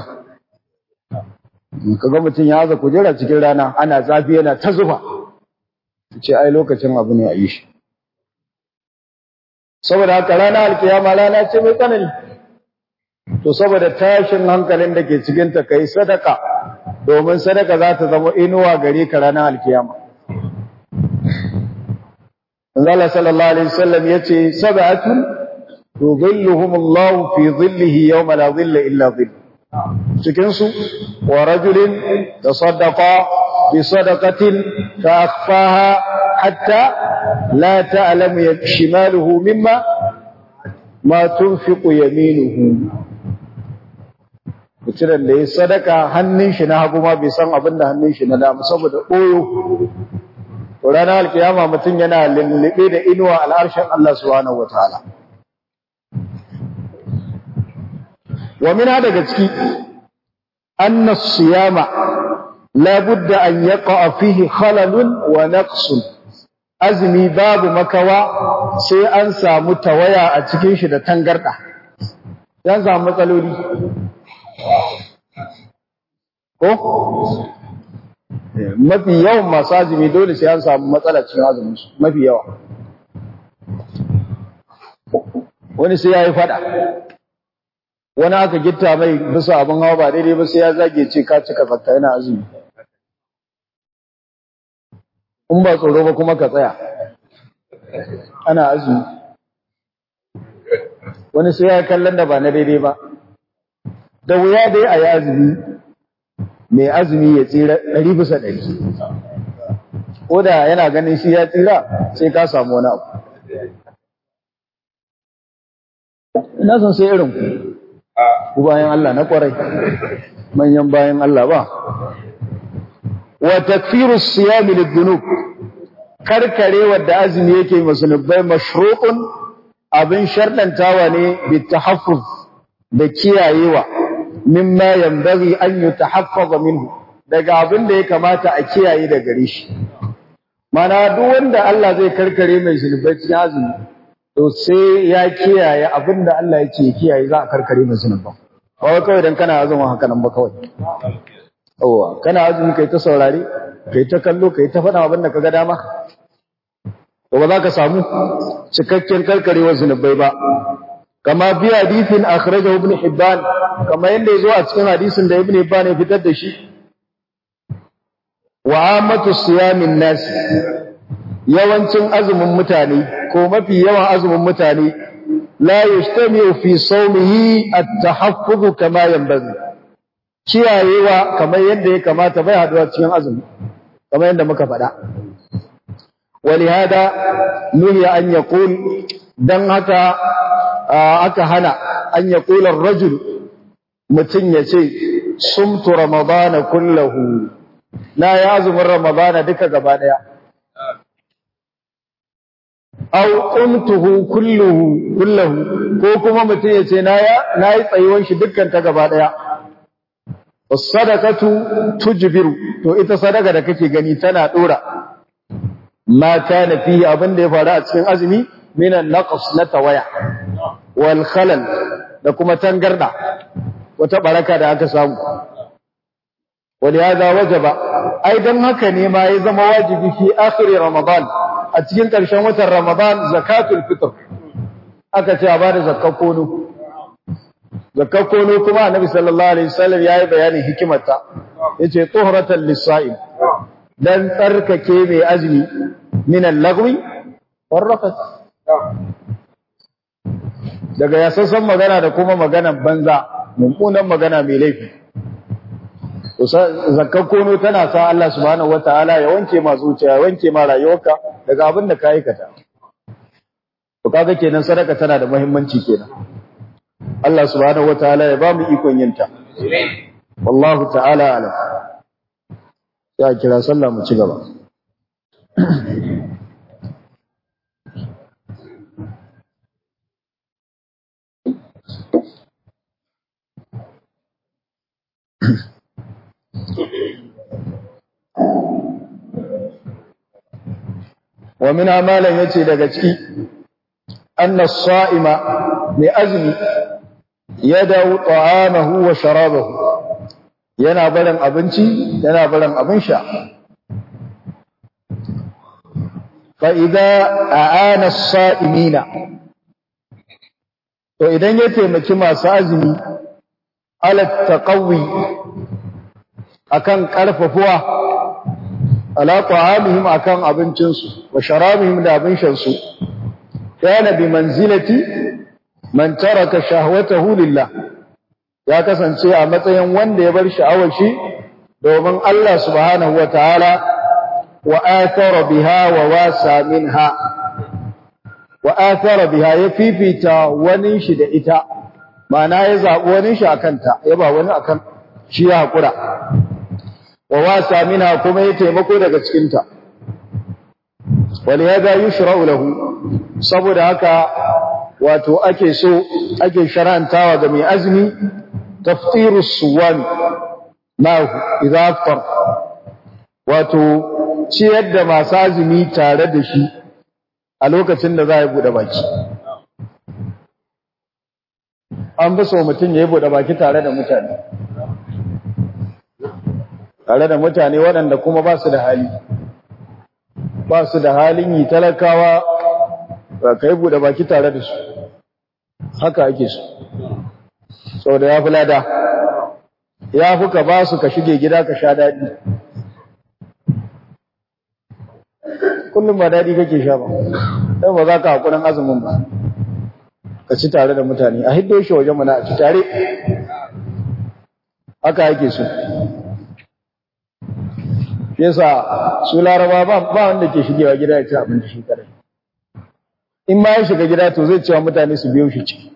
Kaga mutum ya haza kujera cikin rana, ana zafi yana ta zufa, ce ai lokacin abu ne a yi shi. Saboda haka rana alkiyama rana ce mai tsanani. To saboda tashin hankalin da ke cikinta ka yi sadaka, domin sadaka za ta zama inuwa gare ka ranar alkiyama. Allah sallallahu alaihi wasallam yace sab'atun yudhilluhumullahu fi dhillihi yawma la dhilla illa dhill. Cikin su wa rajulin tasaddaqa bi sadaqatin fa akhfaha hatta la ta'lamu shimaluhu mimma ma tunfiqu yaminuhu. Mutumin da ya sadaka hannun shi na hagu ma bai san abin da hannun shi na dama saboda ɓoyo. To ranar alkiyama mutum yana lullube da inuwa al'arshin Allah subhanahu wataala. Wa mina daga ciki anna siyama la budda an yaqa fihi khalalun wa naqsun. Azumi babu makawa sai an samu tawaya a cikin shi da tangarda. Dan samu matsaloli. Ko mafi yawan masu azumi dole sai an samu matsala cikin azumin su, mafi yawa. wani sai yayi fada wani aka gitta mai bisa abin hawa ba daidai ba sai ya zage ce ka cika zakka yana azumi in ba tsoro ba kuma ka tsaya ana azumi wani sai ya kallon da ba na daidai ba da wuya dai a yi azumi mai azumi ya tsira 100%. Ko da yana ganin shi ya tsira sai ka samu wani abu. Ina son sai irin ku bayan Allah na kwarai, manyan bayan Allah ba. Wa takfiru siyami lidunub, karkare wadda azumi yake musulubbai mashruqun abin sharɗantawa ne bi tahaffuz da kiyayewa. mimma yanbaghi an yutahaffaza minhu daga abin da ya kamata a kiyaye da gare shi mana duk wanda Allah zai karkare mai zunubai cikin azumi to sai ya kiyaye abin da Allah yake kiyaye za a karkare mai zunuban ba wai kawai dan kana azumi haka nan ba kawai yawa kana azumi kai ta saurare kai ta kallo kai ta faɗa abin da kaga dama to ba za ka samu cikakken karkarewar zunubai ba kama bi hadithin akhrajahu ibn hibban kama yanda yazo a cikin hadisin da ibn hibban ya fitar da shi wa amatu siyamin nas yawancin azumin mutane ko mafi yawan azumin mutane la yajtami'u fi sawmihi at-tahaffuz kama yanbaghi kiyayewa kamar yanda ya kamata bai haduwa cikin azumi kamar yanda muka faɗa ولهذا نهي أن يقول dan haka aka hana an ya kula rajul mutum ya ce sumtu ramadana kullahu na ya azumin ramadana duka gaba daya aw qumtuhu kullahu ko kuma mutum ya ce na yi tsayuwan shi dukkan ta gaba daya as-sadaqatu tujbiru to ita sadaka da kake gani tana dora ma kana fihi abin da ya faru a cikin azumi minan naqs na tawaya wal khalal da kuma tangarda wata baraka da aka samu walihaza wajaba ai dan haka ne ma ya zama wajibi fi akhir ramadan a cikin karshen watan ramadan zakatul fitr aka ce a bada zakkakono kuma annabi sallallahu alaihi wasallam yayi bayanin hikimarta yace tuhratan lis-sa'im dan tsarkake mai azumi min al-lagwi war-rafath daga yasassan magana da kuma maganar banza mummunan magana mai laifi zakkar kono tana sa Allah subhanahu wataala ya wanke ma zuciya ya wanke ma rayuwarka daga abin da ka aikata to kaga kenan sadaka tana da muhimmanci kenan Allah subhanahu wataala ya ba mu ikon yinta wallahu ta'ala alam ya kira sallah mu ci gaba wa min amalan yace daga ciki anna as-sa'ima bi azmi yadau ta'amahu wa sharabahu yana barin abinci yana barin abin sha fa idza aana as-sa'imina to idan ya taimaki masu azumi ala taqawi akan karfafuwa ala ta'amihim akan abincinsu wa sharabihim da abin shansu kana bi manzilati man taraka shahwatahu lillah ya kasance a matsayin wanda ya bar sha'awar shi domin Allah subhanahu wataala wa athara biha wa wasa minha wa athara biha ya fifita wani shi da ita ma'ana ya zabi wani shi akan ta ya ba wani akan shi ya hakura wa wasa minha kuma ya taimako daga cikin ta walihada yushra'u lahu saboda haka wato ake so ake shar'antawa ga mai azumi taftiru suwami nahu idza aftar wato ciyar da masu azumi tare da shi a lokacin da za a bude baki an bi so mutum ya yi bude baki tare da mutane waɗanda kuma ba su da halin yi talakawa ba ka yi bude baki tare da su haka ake so saboda ya fi lada ya fi ka ba su ka shige gida ka sha daɗi kullum ba daɗi kake sha ba don ba za ka haƙurin azumin ba ka ci tare da mutane a hiddo shi wajen mana a ci tare haka ake so yasa su laraba ba wanda ke shigewa gida ya ci abinci shi kadai in ma ya shiga gida to zai cewa mutane su biyo shi ci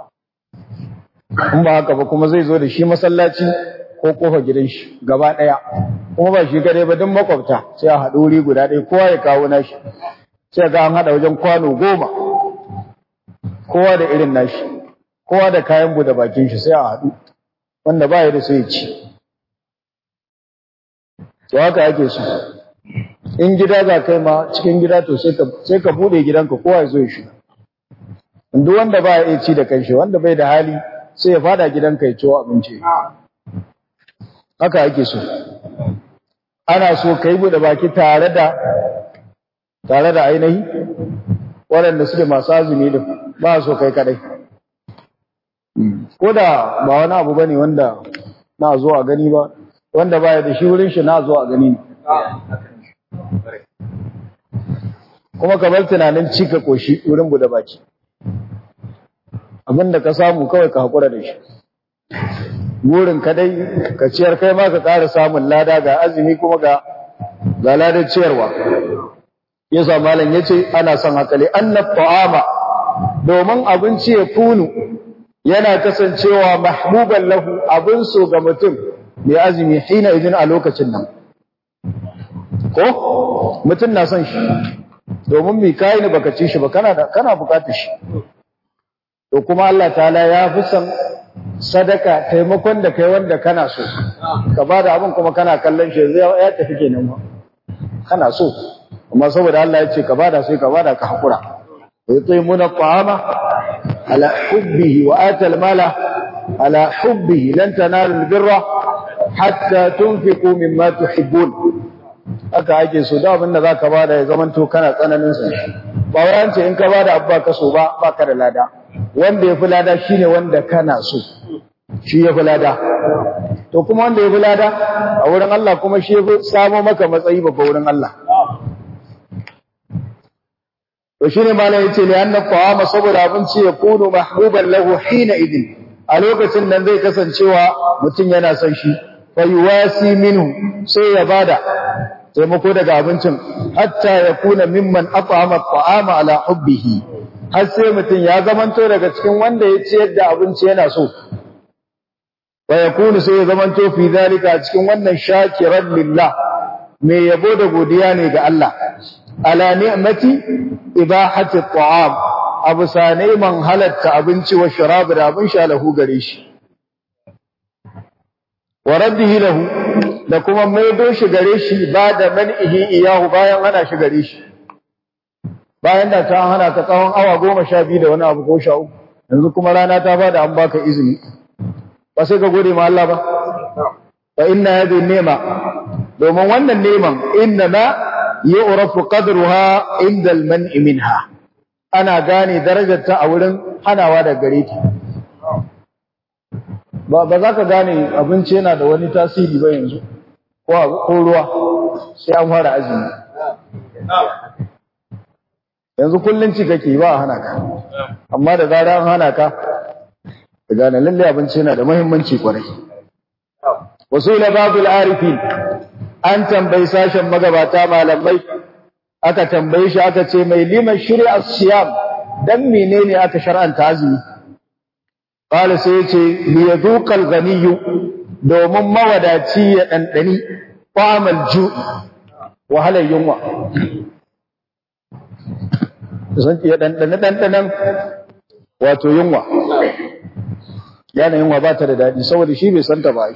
in ba haka ba kuma zai zo da shi masallaci ko kofa gidan shi gaba daya kuma ba shi kadai ba duk makwabta sai a haɗu wuri guda ɗaya kowa ya kawo nashi sai ga an haɗa wajen kwano 10 kowa da irin nashi kowa da kayan bude bakin shi sai a haɗu wanda ba ya da sai ya ci to haka ake so in gida za kai ma cikin gida to sai ka bude gidanka kowa ya zo ya shiga duk wanda ba ya ci da kanshi wanda bai da hali sai ya fada gidanka ya ciwo abinci haka ake so ana so kai bude baki tare da ainihi waɗanda suke masu azumi din ba so kai kadai ko da ba wani abu bane wanda na zo a gani ba wanda baya da shi wurin shi na zo a gani ne kuma ka bar tunanin cika koshi wurin bude baki abinda ka samu kawai ka hakura da shi burin ka dai ka ciyar kai ma ka ƙara samun lada ga azumi kuma ga ladar ciyarwa yasa malam yace ana son hakali annat ta'ama domin abinci ya kunu yana kasancewa mahbuban lahu abin so ga mutum mai azumi hina idin a lokacin nan ko mutum na son shi domin mai kai ne baka ci shi ba kana bukatar shi to kuma Allah ta'ala ya fi son sadaka taimakon da kai wanda kana so ka bada abin kuma kana kallon shi ya tafi kenan ma kana so amma saboda Allah ya ce ka bada sai ka bada ka hakura yutimuna ta'ama ala hubbihi wa atal mala ala hubbihi lan tanalu albirra hatta tunfiqu mimma tuhibbun haka ake so da abin da zaka bada ya zamanto kana tsananin sa ba wai ce in ka bada abba ka so ba baka da lada wanda yafi lada shine wanda kana so shi yafi lada to kuma wanda yafi lada a wurin Allah kuma shi yafi samo maka matsayi babba wurin Allah to shine malai yace li anna ta'ama saboda abinci ya kunu mahbuban lahu hina idin a lokacin nan zai kasancewa mutum yana son shi fa yuwasi minhu sai ya bada taimako daga abincin hatta ya kuna mimman at'ama at'ama ala hubbihi har sai mutum ya zamanto daga cikin wanda ya ciyar da abinci yana so wa yakunu sai ya zamanto fi zalika cikin wannan shakiran lillah mai yabo da godiya ne ga Allah ala ni'mati ibahati at'am abu sanai man halatta abinci wa sharab da abin sha lahu gare shi wa raddihi lahu da kuma maido shi gare shi ba da man'ihi iyahu bayan hana shi gare shi bayan da ta hana ka tsawon awa 12 da wani abu ko 13 yanzu kuma rana ta bada an baka izini ba sai ka gode ma Allah ba fa inna hadhihi ni'ma domin wannan neman inna ma yu'rafu qadruha inda al-man'i minha ana gane darajarta a wurin hanawa da gare ta ba za ka gane abinci yana da wani tasiri ba yanzu ko ruwa sai an fara azumi yanzu kullun ci kake ba a hana ka amma da zarar an hana ka ka gane lalle abinci yana da muhimmanci kwarai wasula babul arifin an tambayi sashen magabata malamai aka tambaye shi aka ce mai liman shari'a siyam dan menene aka shar'anta azumi qala sai yace li yaduqal ghaniyyu domin mawadaci ya dandani qamal ju'i wahalar yunwa zan iya dandanan wato yunwa yana yunwa ba ta da dadi saboda shi bai santa ba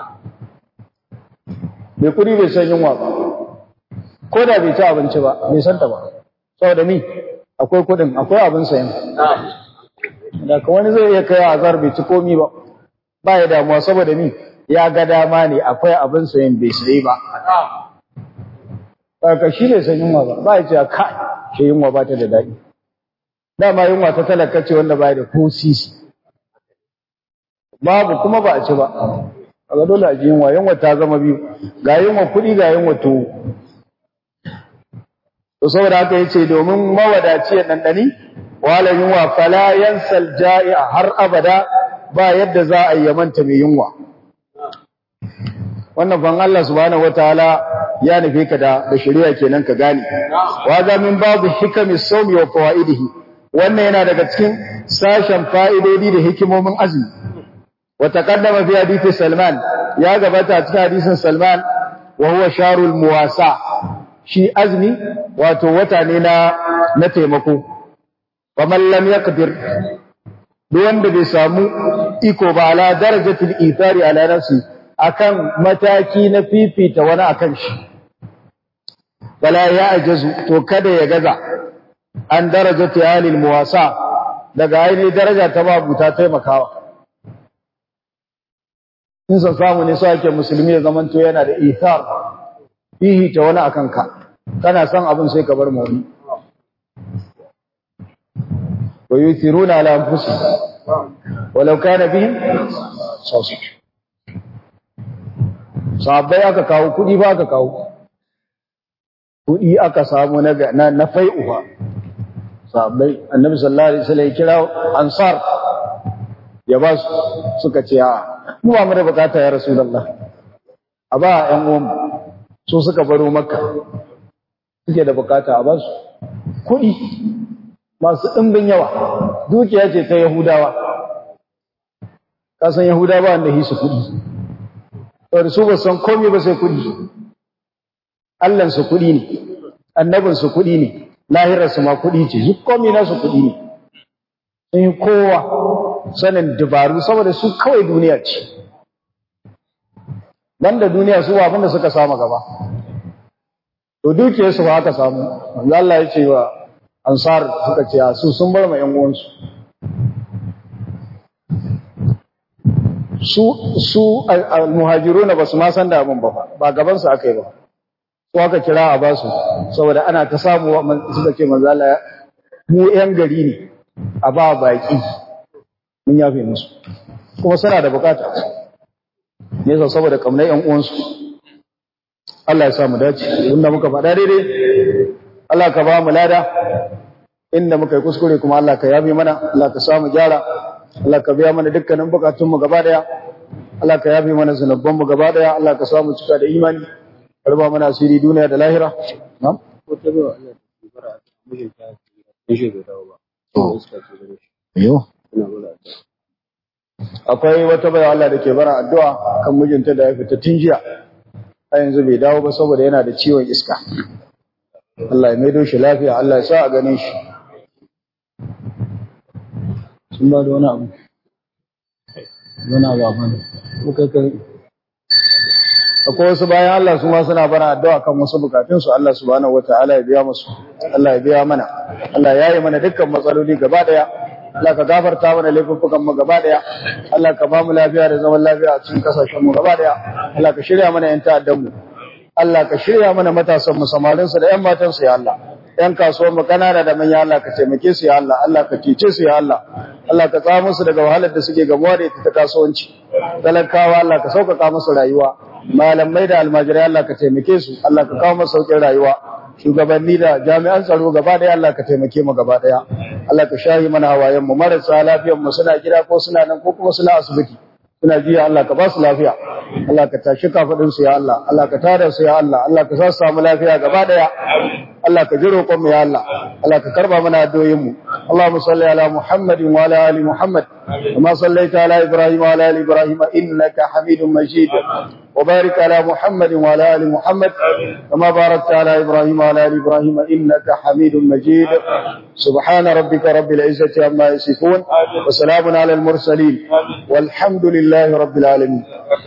bai kudi bai san yunwa ba ko da bai ci abinci ba bai santa ba saboda ni akwai kudin akwai abin sayan da ka wani zai iya kai azar bai ci komi ba ba ya damuwa saboda ni ya ga dama ne akwai abin sayan bai sayi ba ka shi bai san yunwa ba ba ya ce ka shi yunwa ba ta da daɗi dama yunwa ta talaka ce wanda bai da ko sisi babu kuma ba a ci ba kaga dole a ji yunwa ta zama biyu ga yunwa kuɗi ga yunwa tuwo to saboda haka yace domin mawadaci ya dandani wala yunwa fala yansal ja'i'a har abada ba yadda za a yi manta mai yunwa wannan ban Allah subhanahu wataala ya nufe ka da shari'a kenan ka gane wa za min babu hikami sawmi wa fawaidihi wannan yana daga cikin sashen fa'idodi da hikimomin azumi wa taqaddama fi hadisi Salman ya gabata a cikin hadisin Salman wa huwa sharul muwasa shi azumi wato wata ne na taimako wa man lam yaqdir duk wanda bai samu iko ba ala darajatul ithari ala nafsi akan mataki na fifita wani akan shi wala ya ajazu to kada ya gaza an darajati alil muwasa daga ainihin daraja ta babuta taimakawa in san samu ne sai ake musulmi ya zamanto yana da ithar fihi ta wani akan ka kana son abin sai ka bar mu wani wa yuthiruna ala anfusihim walau kana bihim sawsi sahabbai aka kawo kudi ba aka kawo kudi aka samu na fai'uha sahabbai annabi sallallahu alaihi wasallam ya kira ansar ya ba su suka ce mu ba mu da bukata ya rasulullah a ba ƴan uwan su suka baro makka suke da bukata a ba su kudi masu ɗimbin yawa dukiya ce ta yahudawa kasan yahudawa wanda hisu kudi saboda su ba san komai ba sai kudi Allahnsu kudi ne annabinsu kudi ne lahirarsu ma kudi ce duk komai nasu kudi ne sun yi kowa sanin dabaru saboda su kawai duniya ce banda duniya su abinda suka samu gaba to dukiyarsu ba aka samu manzo Allah ya ce wa ansar suka ce su sun bar ma ƴan uwansu su al-muhajiruna basu ma san da abin ba gaban su aka yi ba su aka kira a basu saboda ana ta samu suka ce manzo Allah mu ƴan gari ne a ba baki mun yafe musu kuma suna da bukata ne saboda kamnar ƴan uwansu Allah ya sa mu dace inda muka faɗa daidai Allah ka ba mu lada inda muka yi kuskure kuma Allah ka yafe mana Allah ka samu gyara Allah ka biya mana dukkanin bukatunmu gaba daya Allah ka yafe mana zanubbanmu gaba daya Allah ka samu cika da imani karba mana asiri duniya da lahira na'am ko ta ba Allah ki bara mijinta shi bai dawo ba yo akwai wata bai Allah da ke bara addu'a kan mijinta da ya fita tun jiya a yanzu bai dawo ba saboda yana da ciwon iska Allah ya maido shi lafiya Allah ya sa a ganin shi sun ba da wani abu a bane akwai wasu bayan Allah su ma suna bana addu'a kan wasu bukatunsu Allah subhanahu wata'ala ya biya musu Allah ya biya mana Allah ya yi mana dukkan matsaloli gaba daya Allah ka gafarta mana laifukan mu gaba daya Allah ka ba mu lafiya da zaman lafiya a cikin kasashen mu gaba daya Allah ka shirya mana yan ta'addan mu Allah ka shirya mana matasan mu samarin su da yan matan su ya Allah yan kasuwan mu kanana da manya Allah ka taimake su ya Allah Allah ka cece su ya Allah Allah ka tsamo su daga wahalar da suke gamuwa da ita ta kasuwanci talakawa Allah ka sauƙaƙa musu rayuwa malamai da almajirai Allah ka taimake su Allah ka kawo musu sauƙin rayuwa shugabanni da jami'an tsaro gaba daya Allah ka taimake mu gaba daya Allah ka shahi mana hawayen mu marasa lafiyar mu suna gida ko suna nan ko kuma suna asibiti suna jiya Allah ka ba su lafiya Allah ka tashi kafadin su ya Allah Allah ka tada su ya Allah Allah ka sa su samu lafiya gaba daya Allah ka ji roƙon mu ya Allah Allah ka karba mana addu'o'in mu Allahumma salli ala Muhammadin wa ala ali Muhammad kama sallaita ala Ibrahim wa ala ali Ibrahim innaka Hamidum Majid وبارك على محمد وعلى آل محمد كما باركت على إبراهيم وعلى آل إبراهيم إنك حميد مجيد سبحان ربك رب العزة عما يصفون وسلام على المرسلين والحمد لله رب العالمين